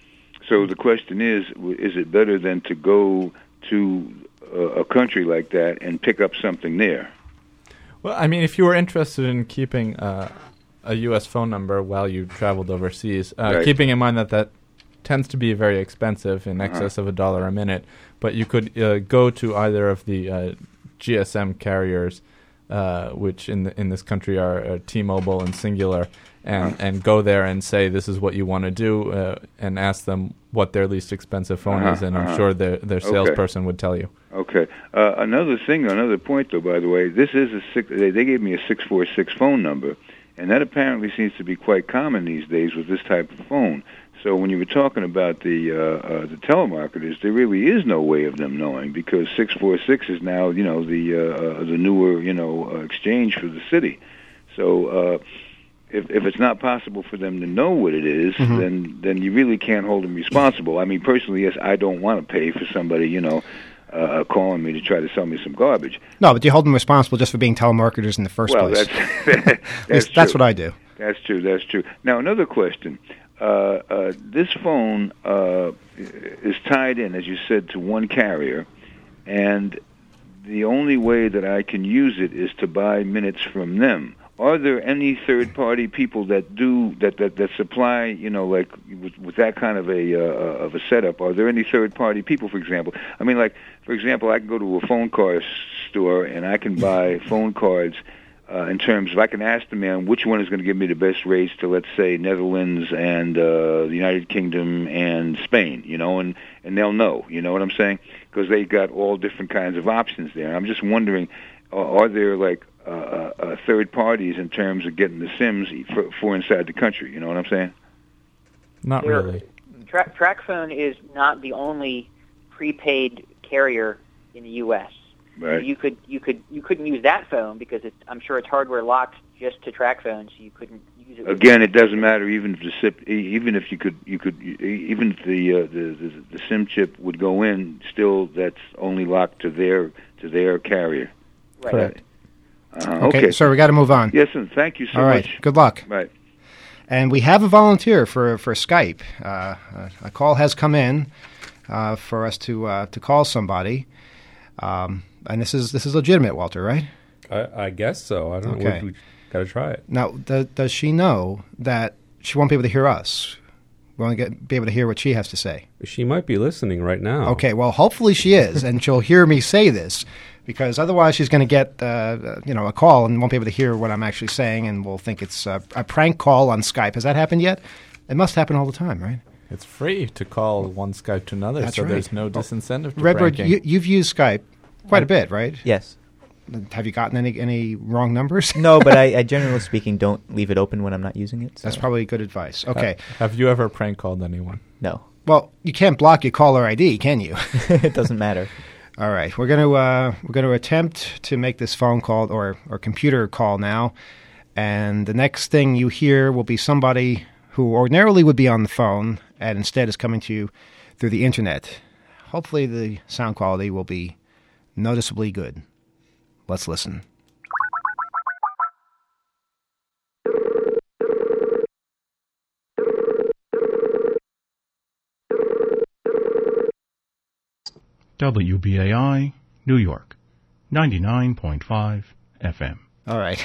So the question is, w- is it better than to go to a, a country like that and pick up something there? Well, I mean, if you were interested in keeping uh, a U S phone number while you traveled overseas, uh, Right. keeping in mind that that tends to be very expensive, in Uh-huh. excess of a dollar a minute, but you could uh, go to either of the uh, G S M carriers uh, which in the, in this country are uh, T-Mobile and Singular, and, and go there and say this is what you want to do, uh, and ask them what their least expensive phone Uh-huh, is, and uh-huh. I'm sure their their Okay. salesperson would tell you. Okay. Uh, another thing, another point, though, by the way, this is a six, they, they gave me a six four six phone number, and that apparently seems to be quite common these days with this type of phone. So when you were talking about the uh, uh, the telemarketers, there really is no way of them knowing, because six four six is now, you know, the uh, uh, the newer, you know, uh, exchange for the city. So uh, if if it's not possible for them to know what it is, Mhm. then then you really can't hold them responsible. I mean, personally, yes, I don't want to pay for somebody, you know, uh, calling me to try to sell me some garbage. No, but you hold them responsible just for being telemarketers in the first well, place. that's At that's, least that's true. what I do. That's true. That's true. Now, another question. Uh, uh, this phone uh, is tied in, as you said, to one carrier, and the only way that I can use it is to buy minutes from them. Are there any third-party people that do that, that, that supply, you know, like with, with that kind of a uh, of a setup? Are there any third-party people, for example? I mean, like for example, I can go to a phone card store and I can buy phone cards. Uh, in terms of, I can ask the man which one is going to give me the best rates to, let's say, Netherlands and uh, the United Kingdom and Spain, you know, and, and they'll know, you know what I'm saying? Because they got all different kinds of options there. I'm just wondering, uh, are there, like, uh, uh, third parties in terms of getting the SIMs for, for inside the country, you know what I'm saying? Not There- really. Tra- TracFone is not the only prepaid carrier in the U S Right. You could you could you couldn't use that phone because it's, I'm sure it's hardware locked just to TracFone, so you couldn't use it. with- Again, it doesn't matter even if the SIP, even if you could, you could, even if the, uh, the the the SIM chip would go in, still that's only locked to their to their carrier. Right. Correct. Uh, Okay, okay. so we got to move on. Yes, and thank you so All right, much. good luck. Right. And we have a volunteer for for Skype. Uh, a, a call has come in uh, for us to uh, to call somebody, um, and this is this is legitimate, Walter, right? I, I guess so. I don't know. Okay. We, we got to try it. Now, do, does she know that she won't be able to hear us? We won't get, be able to hear what she has to say. She might be listening right now. Okay, well, hopefully she is, and she'll hear me say this, because otherwise she's going to get, uh, you know, a call and won't be able to hear what I'm actually saying, and will think it's a, a prank call on Skype. Has that happened yet? It must happen all the time, right? It's free to call one Skype to another, That's so right. there's no disincentive to Redbird, pranking. you, you've used Skype quite a bit, right? Yes. Have you gotten any any wrong numbers? No, but I, I generally speaking don't leave it open when I'm not using it. So. That's probably good advice. Okay. Uh, have you ever prank called anyone? No. Well, you can't block your caller I D, can you? It doesn't matter. All right, we're going to uh, we're going to attempt to make this phone call or or computer call now, and the next thing you hear will be somebody who ordinarily would be on the phone and instead is coming to you through the internet. Hopefully, the sound quality will be noticeably good. Let's listen. W B A I, New York, ninety-nine point five F M. All right.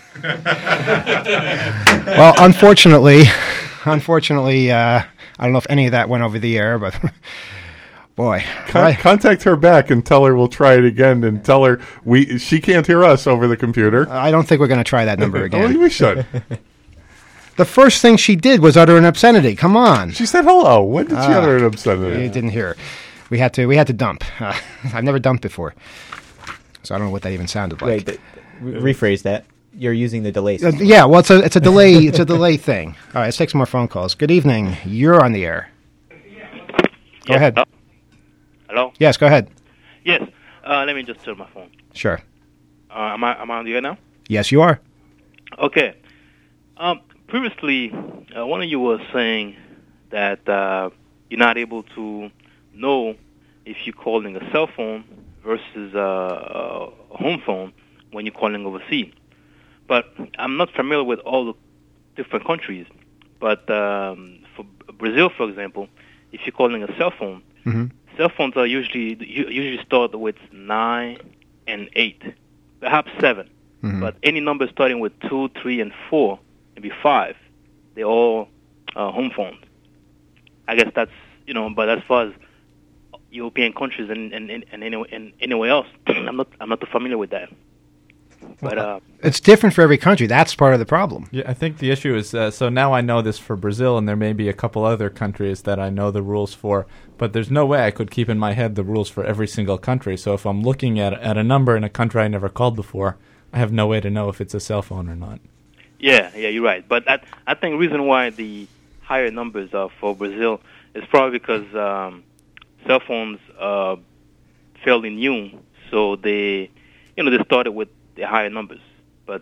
Well, unfortunately, unfortunately, uh, I don't know if any of that went over the air, but boy, Con- I- contact her back and tell her we'll try it again, and tell her we she can't hear us over the computer. I don't think we're going to try that number Oh, again. we should. The first thing she did was utter an obscenity. Come on. She said hello. When did she Ah, utter an You obscenity? didn't hear her. We had to. We had to dump. Uh, I've never dumped before, so I don't know what that even sounded like. Wait, th- re- rephrase that. You're using the delay Uh, system. yeah, well, it's a it's a delay. It's a delay thing. All right, let's take some more phone calls. Good evening. You're on the air. Go Yes, ahead. hello? Hello? Yes, go ahead. Yes. Uh, let me just turn my phone. Sure. Uh, am I am I on the air now? Yes, you are. Okay. Um, previously, uh, one of you was saying that uh, you're not able to know if you're calling a cell phone versus uh, a home phone when you're calling overseas. But I'm not familiar with all the different countries. But um, for Brazil, for example, if you're calling a cell phone, Mm-hmm. cell phones are usually usually start with nine and eight, perhaps seven. Mhm. But any number starting with two, three, and four, maybe five, they're all uh, home phones. I guess that's you know. But as far as European countries and and, and, and anywhere and anywhere else, I'm not I'm not too familiar with that. But uh, it's different for every country. That's part of the problem. Yeah, I think the issue is, uh, so now I know this for Brazil, and there may be a couple other countries that I know the rules for, but there's no way I could keep in my head the rules for every single country. So if I'm looking at at a number in a country I never called before, I have no way to know if it's a cell phone or not. yeah, yeah, you're right. But that, I think the reason why the higher numbers are for Brazil is probably because um, cell phones are fairly new, so they, you know, they started with the higher numbers. But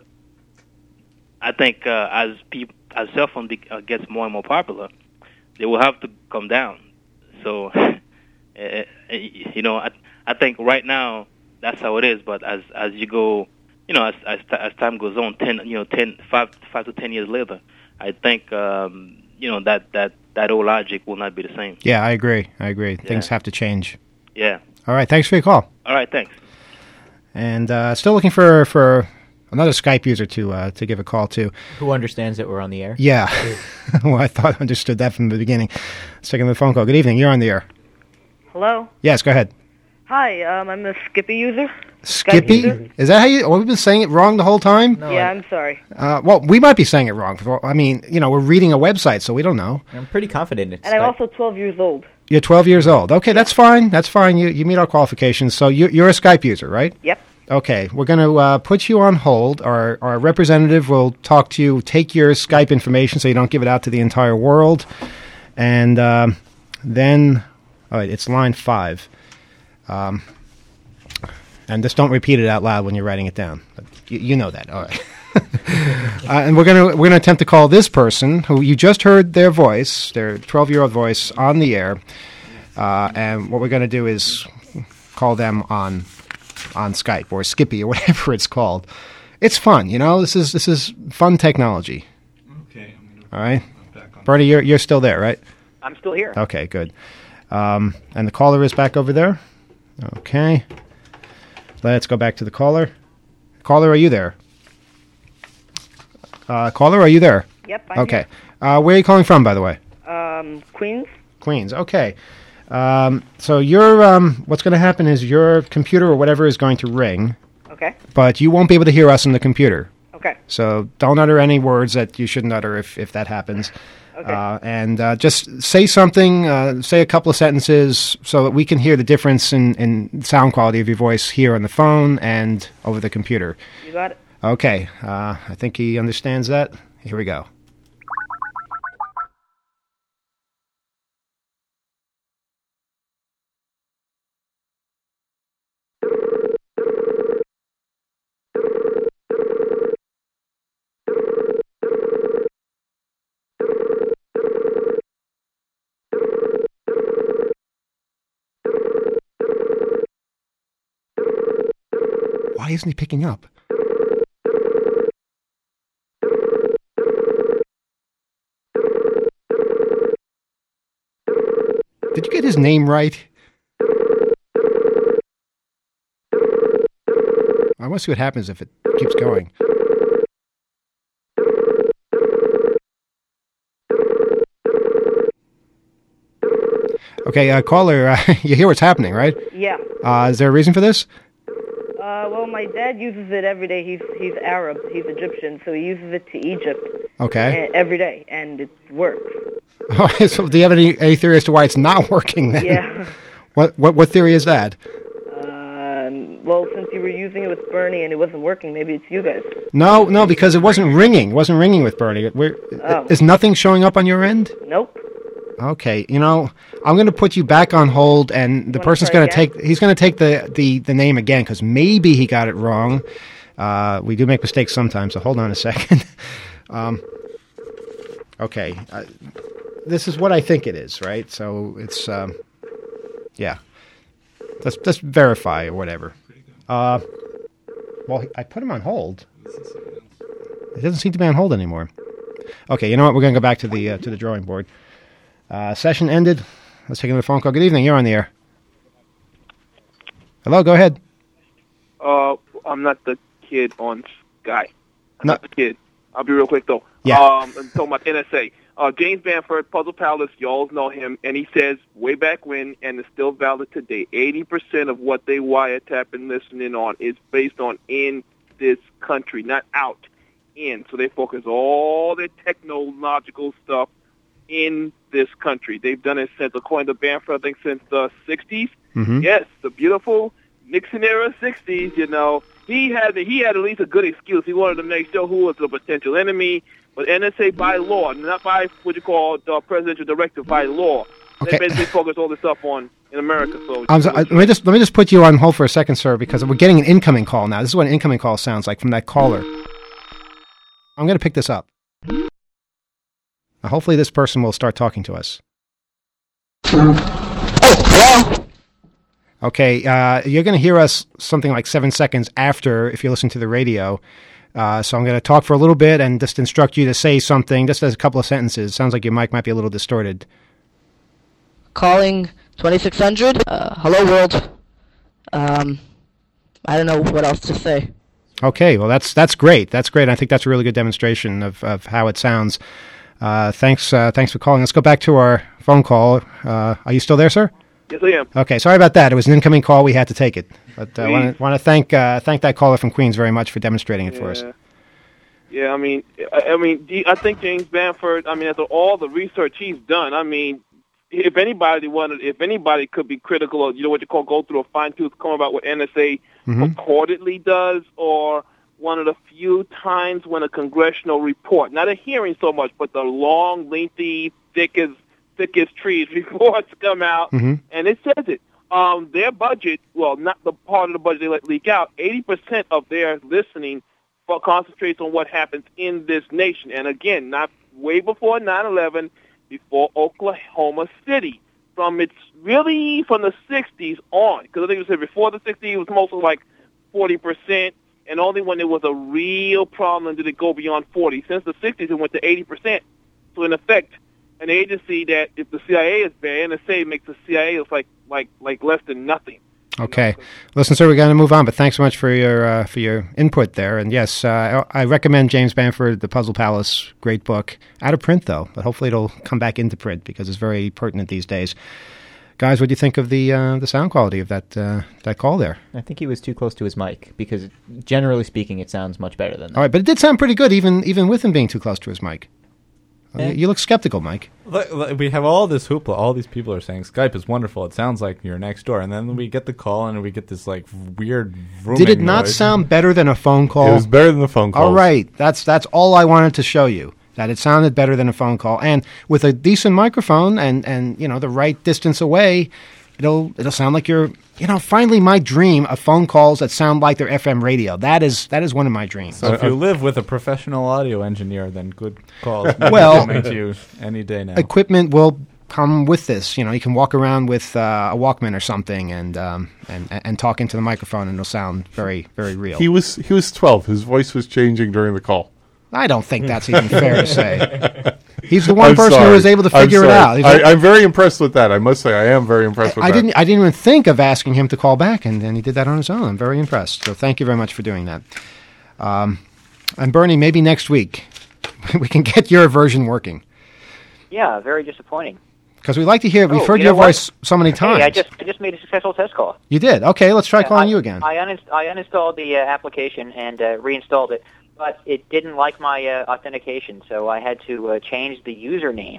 I think uh, as peop- as cell phone be- uh, gets more and more popular, they will have to come down. So, uh, you know, I I think right now that's how it is. But as as you go, you know, as as, t- as time goes on, ten, you know, ten, five, five to ten years later, I think um, you know that, that, that old logic will not be the same. Yeah, I agree. I agree. Yeah. Things have to change. Yeah. All right. Thanks for your call. All right. Thanks. And uh, still looking for, for another Skype user to uh, to give a call to. Who understands that we're on the air? Yeah. Well, I thought I understood that from the beginning. Let's take the phone call. Good evening. You're on the air. Hello? Yes, go ahead. Hi, um, I'm a Skippy user. Skippy? user? Is that how you... Oh, we've been saying it wrong the whole time? No, yeah, I- I'm sorry. Uh, well, we might be saying it wrong. Well, I mean, you know, we're reading a website, so we don't know. I'm pretty confident it's And I'm Skype. also twelve years old. You're twelve years old. Okay, that's fine. That's fine. You you meet our qualifications. So you, you're a Skype user, right? Yep. Okay, we're going to uh, put you on hold. Our our representative will talk to you, take your Skype information so you don't give it out to the entire world. And um, then, all right, it's line five. Um, and just don't repeat it out loud when you're writing it down. You, you know that. All right. uh, and we're going to we're going to attempt to call this person who you just heard their voice, their twelve-year-old voice, on the air. Uh, and what we're going to do is call them on on Skype or Skippy or whatever it's called. It's fun, you know. This is this is fun technology. Okay. All right, Bernie, you're you're still there, right? I'm still here. Okay, good. Um, and the caller is back over there. Okay. Let's go back to the caller. Caller, are you there? Uh, caller, are you there? Yep, I'm Okay. Uh, where are you calling from, by the way? here. Um, Queens? Queens. Okay. Um, so your um, what's going to happen is your computer or whatever is going to ring, Okay. but you won't be able to hear us on the computer. Okay. So don't utter any words that you shouldn't utter if, if that happens. Okay. Uh, and uh, just say something, uh, say a couple of sentences so that we can hear the difference in, in sound quality of your voice here on the phone and over the computer. You got it? Okay. Uh, I think he understands that. Here we go. Why isn't he picking up? Did you get his name right? I want to see what happens if it keeps going. Okay, uh, caller, uh, you hear what's happening, right? Yeah. Uh, is there a reason for this? Uh, well, my dad uses it every day. He's he's Arab. He's Egyptian, so he uses it to Egypt. Okay. e- Every day, and it works. So do you have any, any theory as to why it's not working then? Yeah. What what what theory is that? Um, well, since you were using it with Bernie and it wasn't working, maybe it's you guys. No, no, because it wasn't ringing. It wasn't ringing with Bernie. We're, Oh. Is nothing showing up on your end? Nope. Okay, you know, I'm going to put you back on hold, and the Wanna person's try going to again? take. He's going to take the, the, the name again because maybe he got it wrong. Uh, we do make mistakes sometimes, so hold on a second. um, okay, uh, this is what I think it is, right? So it's um, yeah. Let's let's verify or whatever. Uh, well, I put him on hold. It doesn't seem to be on hold anymore. Okay, you know what? We're going to go back to the uh, to the drawing board. Uh, session ended. Let's take another phone call. Good evening. You're on the air. Hello. Go ahead. Uh, I'm not the kid on Sky. I'm No. not the kid. I'll be real quick though. Yeah. Um, and so my N S A. Uh, James Bamford, Puzzle Palace. You all know him, and he says way back when, and it's still valid today. Eighty percent of what they wiretap and listening on is based on this country, not out, in. So they focus all their technological stuff in this country. They've done it since, according to Bamford, I think since the sixties. Mm-hmm. Yes, the beautiful Nixon era sixties, you know. He had he had at least a good excuse. He wanted to make sure who was the potential enemy. But N S A by law, not by what you call the presidential directive, by law. Okay. They basically focus all this stuff on in America. So I'm so, uh, let me just let me just put you on hold for a second, sir, because we're getting an incoming call now. This is what an incoming call sounds like from that caller. I'm going to pick this up. Now, hopefully, this person will start talking to us. Okay, uh, you're going to hear us something like seven seconds after if you listen to the radio. Uh, so I'm going to talk for a little bit and just instruct you to say something, just as a couple of sentences. Sounds like your mic might be a little distorted. Calling twenty-six hundred. Uh, hello, world. Um, I don't know what else to say. Okay, well, that's that's great. That's great. I think that's a really good demonstration of, of how it sounds. Uh, thanks uh, thanks for calling. Let's go back to our phone call. Uh, are you still there, sir? Yes, I am. Okay, sorry about that. It was an incoming call. We had to take it. But I uh, want to want to thank uh, thank that caller from Queens very much for demonstrating it yeah. for us. Yeah, I mean, I, I mean, I think James Bamford. I mean, after all the research he's done, I mean, if anybody wanted, if anybody could be critical of, you know, what you call go through a fine tooth comb about what N S A Mm-hmm. purportedly does, or one of the few times when a congressional report, not a hearing so much, but the long, lengthy, thick as thick as trees reports come out, mm-hmm. and it says it. Um, their budget, well, not the part of the budget they let leak out, eighty percent of their listening for concentrates on what happens in this nation. And again, not way before nine eleven, before Oklahoma City. From its really from the sixties on, because I think it said before the sixties it was mostly like forty percent, and only when there was a real problem did it go beyond forty. Since the sixties it went to eighty percent. So in effect, an agency that if the C I A is bad, N S A makes the C I A look like like like less than nothing. Okay. Listen, sir, we're going to move on, but thanks so much for your uh, for your input there. And yes, uh, I recommend James Bamford, The Puzzle Palace, great book. Out of print, though, but hopefully it'll come back into print because it's very pertinent these days. Guys, what do you think of the uh, the sound quality of that uh, that call there? I think he was too close to his mic because, generally speaking, it sounds much better than that. All right, but it did sound pretty good, even even with him being too close to his mic. Eh. You look skeptical, Mike. Look, look, we have all this hoopla. All these people are saying Skype is wonderful. It sounds like you're next door, and then we get the call, and we get this like weird. Did it not noise. sound better than a phone call? It was better than the phone call. All right, that's that's all I wanted to show you. That it sounded better than a phone call, and with a decent microphone, and and you know the right distance away, it'll it'll sound like you're. You know, finally, my dream of phone calls that sound like they're F M radio. That is that is one of my dreams. So if you live with a professional audio engineer, then good calls. Well, coming to you any day now. Equipment will come with this. You know, you can walk around with uh, a Walkman or something and um, and and talk into the microphone, and it'll sound very very real. He was he was twelve. His voice was changing during the call. I don't think that's even fair to say. He's the one I'm person sorry. who was able to figure I'm it sorry. out. I, I'm very impressed with that. I must say, I am very impressed with I that. didn't. I didn't even think of asking him to call back, and, and he did that on his own. I'm very impressed. So thank you very much for doing that. Um, and Bernie, maybe next week we can get your version working Yeah, very disappointing. because we like to hear. We've Oh, heard you your know what? voice so many times. Hey, I just I just made a successful test call. You did. Okay, let's try Yeah, calling I, you again. I, uninst- I uninstalled the uh, application and uh, reinstalled it, but it didn't like my uh, authentication, so I had to uh, change the username.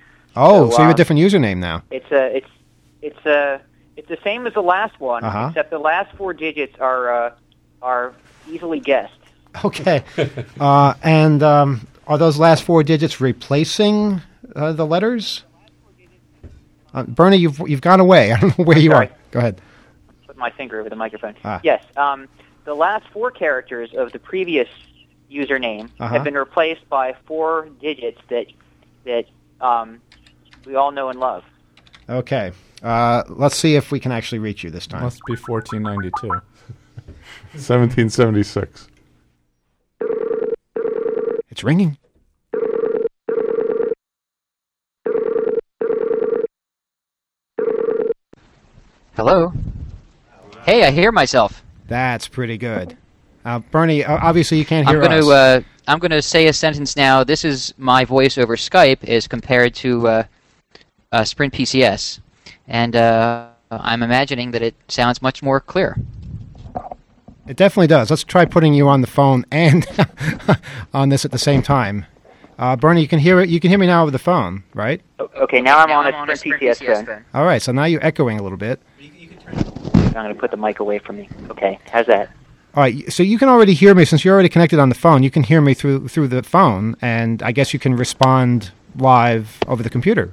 oh, so, so you have a um, different username now. It's uh, it's it's uh, it's the same as the last one, Uh-huh. except the last four digits are uh, are easily guessed. Okay. uh, and um, are those last four digits replacing uh, the letters? Uh, Bernie, you've you've gone away. I don't know where you sorry. are. Go ahead. Put my finger over the microphone. Ah. Yes, um, the last four characters of the previous username Uh-huh. have been replaced by four digits that that um, we all know and love. Okay. Uh, let's see if we can actually reach you this time. Must be fourteen ninety-two. seventeen seventy-six. It's ringing. Hello? Hey, I hear myself. That's pretty good. Uh, Bernie, uh, obviously you can't hear I'm going us. to uh, I'm going to say a sentence now. This is my voice over Skype as compared to uh, uh, Sprint P C S, and uh, I'm imagining that it sounds much more clear. It definitely does. Let's try putting you on the phone and on this at the same time. Uh, Bernie, you can hear it. You can hear me now over the phone, right? Okay, now I'm on a Sprint P T S phone. All right. So now you're echoing a little bit. I'm going to put the mic away from me. Okay, how's that? All right. So you can already hear me since you're already connected on the phone. You can hear me through through the phone, and I guess you can respond live over the computer.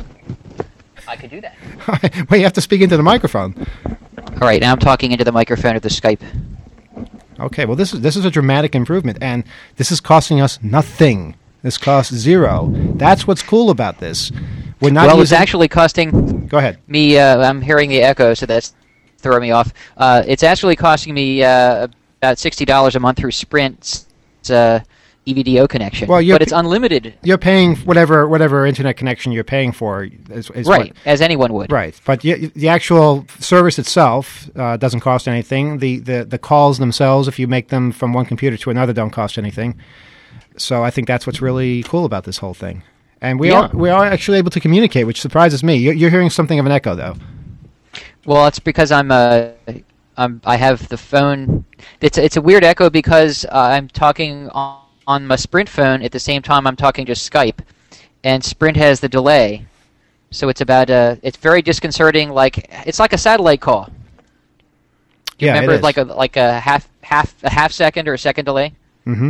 I could do that. Well, you have to speak into the microphone. All right, now I'm talking into the microphone of the Skype. Okay, well, this is this is a dramatic improvement, and this is costing us nothing. This costs zero. That's what's cool about this. We're not well, using... it's actually costing... Go ahead. Me, uh, I'm hearing the echo, so that's throwing me off. Uh, it's actually costing me uh, about sixty dollars a month through Sprint's uh, E V D O connection. Well, but it's unlimited. You're paying whatever whatever internet connection you're paying for. Is, is right, what, as anyone would. Right, but y- the actual service itself uh, doesn't cost anything. The, the the calls themselves, if you make them from one computer to another, don't cost anything. So I think that's what's really cool about this whole thing. And we yeah. are we are actually able to communicate, which surprises me. You're, you're hearing something of an echo, though. Well, it's because I'm uh, I'm I have the phone. It's it's a weird echo because uh, I'm talking on. on my Sprint phone at the same time I'm talking just Skype, and Sprint has the delay, so it's about uh it's very disconcerting. Like it's like a satellite call. You yeah, remember it is. like a like a half half a half second or a second delay. Mm-hmm.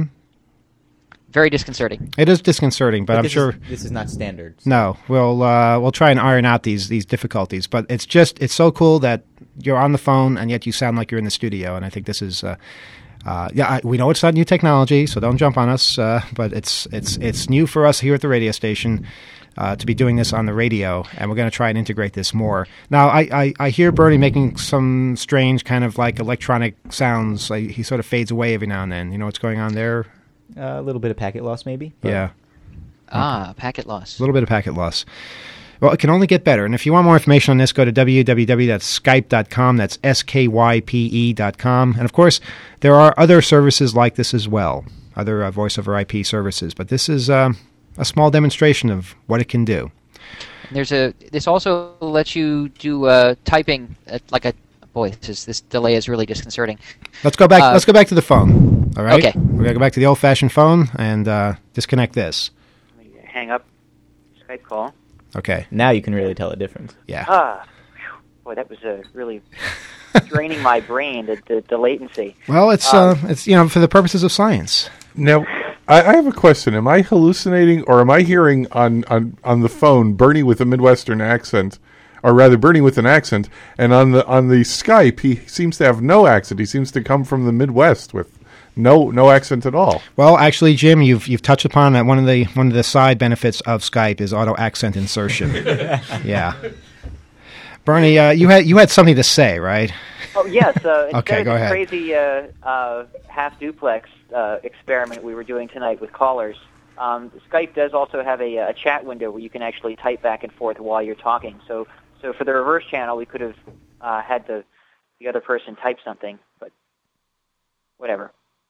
Very disconcerting. It is disconcerting, but, but I'm this sure is, this is not standard. So. No, we'll uh, we'll try and iron out these these difficulties. But it's just it's so cool that you're on the phone and yet you sound like you're in the studio, and I think this is. Uh, Uh, yeah, I, we know it's not new technology, so don't jump on us. Uh, but it's it's it's new for us here at the radio station uh, to be doing this on the radio, and we're going to try and integrate this more. Now, I, I, I hear Bernie making some strange kind of like electronic sounds. Like he sort of fades away every now and then. You know what's going on there? Uh, a little bit of packet loss, maybe. Yeah. Ah, packet loss. A little bit of packet loss. Well, it can only get better. And if you want more information on this, go to w w w dot skype dot com. That's S K Y P E dot com. And, of course, there are other services like this as well, other uh, voice over I P services. But this is uh, a small demonstration of what it can do. There's a. This also lets you do uh, typing at like a. Boy, this, is, this delay is really disconcerting. Let's go back. Uh, let's go back to the phone. All right. Okay. We're gonna go back to the old-fashioned phone and uh, disconnect this. Hang up Skype call. Okay. Now you can really tell the difference. Yeah. Ah, whew. Boy, that was uh, really draining my brain, the, the, the latency. Well, it's Um, uh, it's you know for the purposes of science. Now, I, I have a question. Am I hallucinating, or am I hearing on, on, on the phone Bernie with a Midwestern accent, or rather Bernie with an accent, and on the on the Skype he seems to have no accent. He seems to come from the Midwest with no no accent at all. Well, actually, Jim, you've you've touched upon that one of the one of the side benefits of Skype is auto accent insertion. Yeah. Bernie, uh, you had you had something to say, right? Oh yes. Uh, instead Okay, of go the ahead. crazy uh, uh, half duplex uh, experiment we were doing tonight with callers, um, Skype does also have a, a chat window where you can actually type back and forth while you're talking. So, so for the reverse channel, we could have uh, had the the other person type something, but whatever.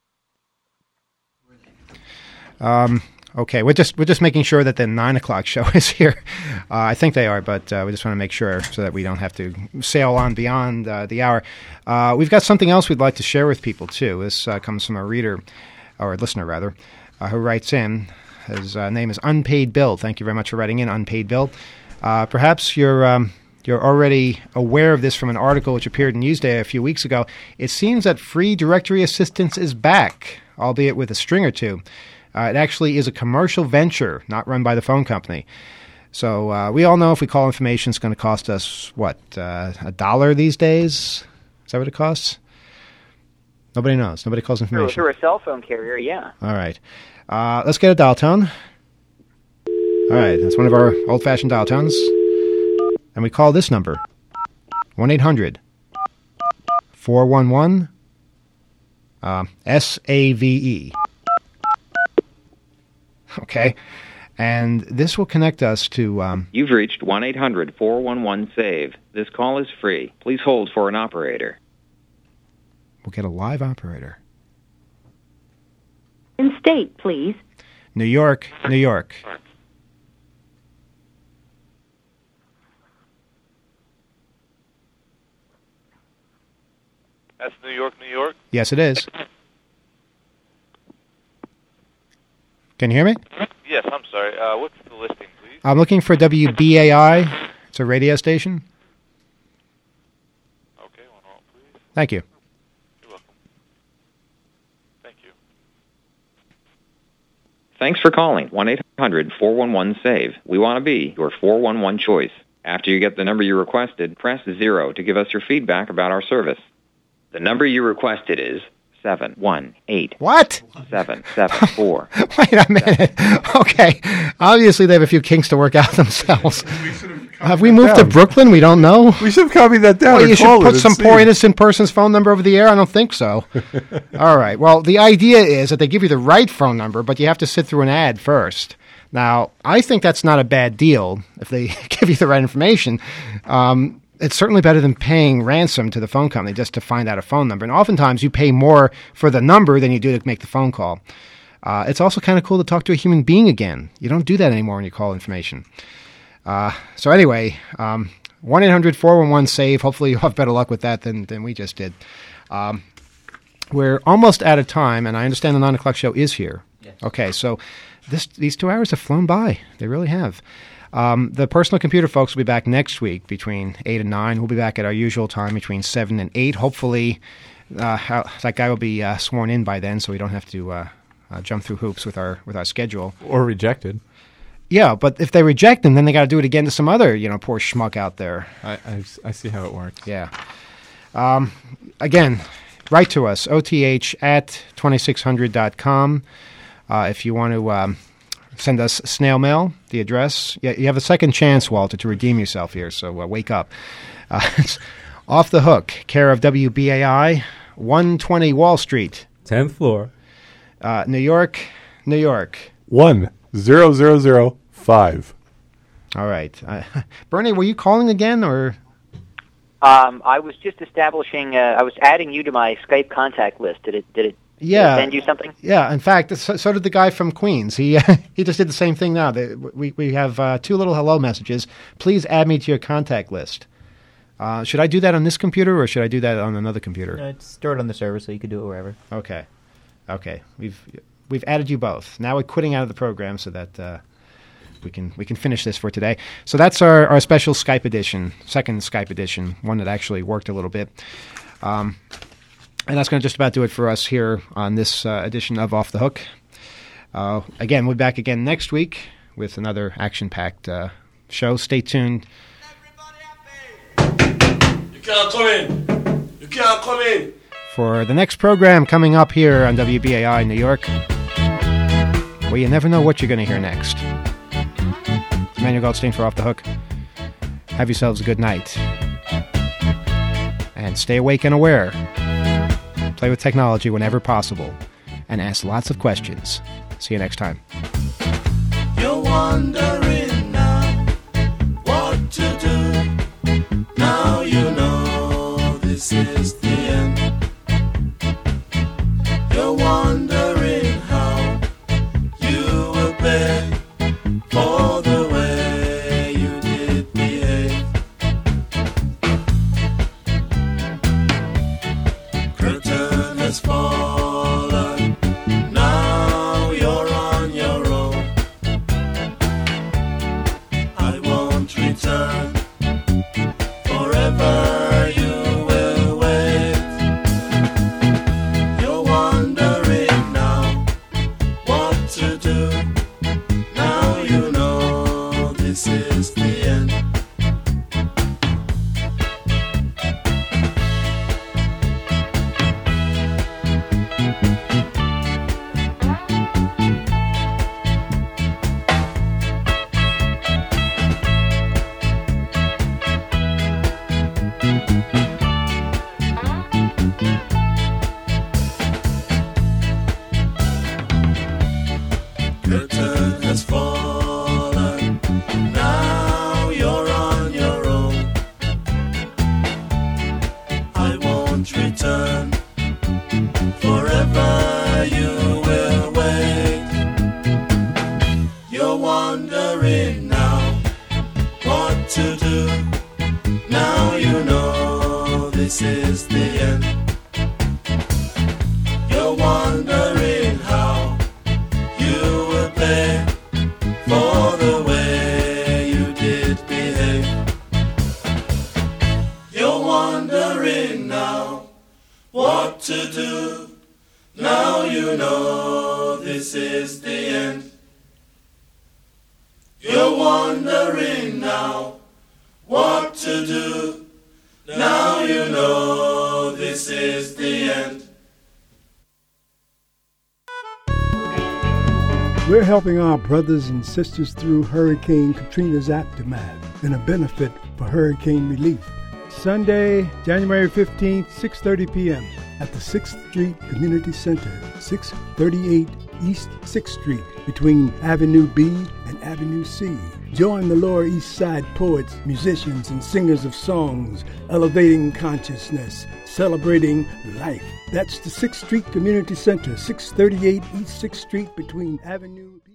Um, okay, we're just we're just making sure that the nine o'clock show is here. Uh, I think they are, but uh, we just want to make sure so that we don't have to sail on beyond uh, the hour. Uh, we've got something else we'd like to share with people too. This uh, comes from a reader, or a listener rather, uh, who writes in. His uh, name is Unpaid Bill. Thank you very much for writing in, Unpaid Bill. Uh, perhaps you're um, you're already aware of this from an article which appeared in Newsday a few weeks ago. It seems that free directory assistance is back, albeit with a string or two. Uh, it actually is a commercial venture, not run by the phone company. So uh, we all know if we call information, it's going to cost us, what, uh, a dollar these days? Is that what it costs? Nobody knows. Nobody calls Through, information. through a cell phone carrier, yeah. All right. Uh, let's get a dial tone. All right. That's one of our old-fashioned dial tones. And we call this number, one eight hundred four one one uh, S A V E. Okay. And this will connect us to... Um, You've reached one eight hundred four one one SAVE. This call is free. Please hold for an operator. we'll get a live operator. In state, please. New York, New York. That's New York, New York? Yes, it is. Can you hear me? Yes, I'm sorry. Uh, what's the listing, please? I'm looking for W B A I. It's a radio station. Okay, one moment, please. Thank you. You're welcome. Thank you. Thanks for calling one eight hundred four one one SAVE. We want to be your four one one choice. After you get the number you requested, press zero to give us your feedback about our service. The number you requested is seven one eight. What? seven seven four. Wait a minute. Okay. Obviously, they have a few kinks to work out themselves. Have we moved to Brooklyn? We don't know. We should have copied that down. Well, and you should called it put and some see. poor innocent person's phone number over the air? I don't think so. All right. Well, the idea is that they give you the right phone number, but you have to sit through an ad first. Now, I think that's not a bad deal if they give you the right information. Um, it's certainly better than paying ransom to the phone company just to find out a phone number. And oftentimes you pay more for the number than you do to make the phone call. Uh, it's also kind of cool to talk to a human being again. You don't do that anymore when you call information. Uh, so anyway, um, one eight hundred four one one SAVE. Hopefully you'll have better luck with that than, than we just did. Um, we're almost out of time, and I understand the nine o'clock show is here. Yes. Okay, so this these two hours have flown by. They really have. Um, the personal computer folks will be back next week between eight and nine. We'll be back at our usual time between seven and eight. Hopefully uh, how, that guy will be uh, sworn in by then so we don't have to uh, uh, jump through hoops with our with our schedule. Or rejected. Yeah, but if they reject him, then they got to do it again to some other, you know, poor schmuck out there. I, I, I see how it works. Yeah. Um, again, write to us, O T H at twenty-six hundred dot com. Uh, if you want to um, send us snail mail, the address. Yeah, you have a second chance, Walter, to redeem yourself here, so uh, wake up. Uh, it's Off the Hook, care of W B A I, one twenty Wall Street. tenth floor. Uh, New York, New York. One. Zero zero zero five. All right, uh, Bernie, were you calling again, or? Um, I was just establishing. Uh, I was adding you to my Skype contact list. Did it? Did it? Yeah. Did it send you something? Yeah. In fact, so, so did the guy from Queens. He he just did the same thing now. They, we we have uh, two little hello messages. Please add me to your contact list. Uh, should I do that on this computer, or should I do that on another computer? No, it's stored on the server, so you could do it wherever. Okay. Okay. We've. We've added you both. Now we're quitting out of the program so that uh, we can we can finish this for today. So that's our, our special Skype edition, second Skype edition, one that actually worked a little bit. Um, and that's going to just about do it for us here on this uh, edition of Off the Hook. Uh, again, we'll be back again next week with another action-packed uh, show. Stay tuned. You can't come in. You can't come in. For the next program coming up here on W B A I New York, where you never know what you're going to hear next. Emmanuel Goldstein for Off the Hook. Have yourselves a good night. And stay awake and aware. Play with technology whenever possible. And ask lots of questions. See you next time. You're wondering now what to do. Now you know this is the end. You're wondering how you will pay for the way you did behave. Curtain has fallen, now you're on your own. what to do. Now you know this is the end. You're wondering now what to do. Now you know this is the end. We're helping our brothers and sisters through Hurricane Katrina's aftermath in a benefit for hurricane relief. Sunday, January fifteenth, six thirty p.m. at the sixth Street Community Center, six thirty-eight East sixth Street, between Avenue B and Avenue C. Join the Lower East Side poets, musicians, and singers of songs, elevating consciousness, celebrating life. That's the sixth Street Community Center, six thirty-eight East sixth Street, between Avenue B.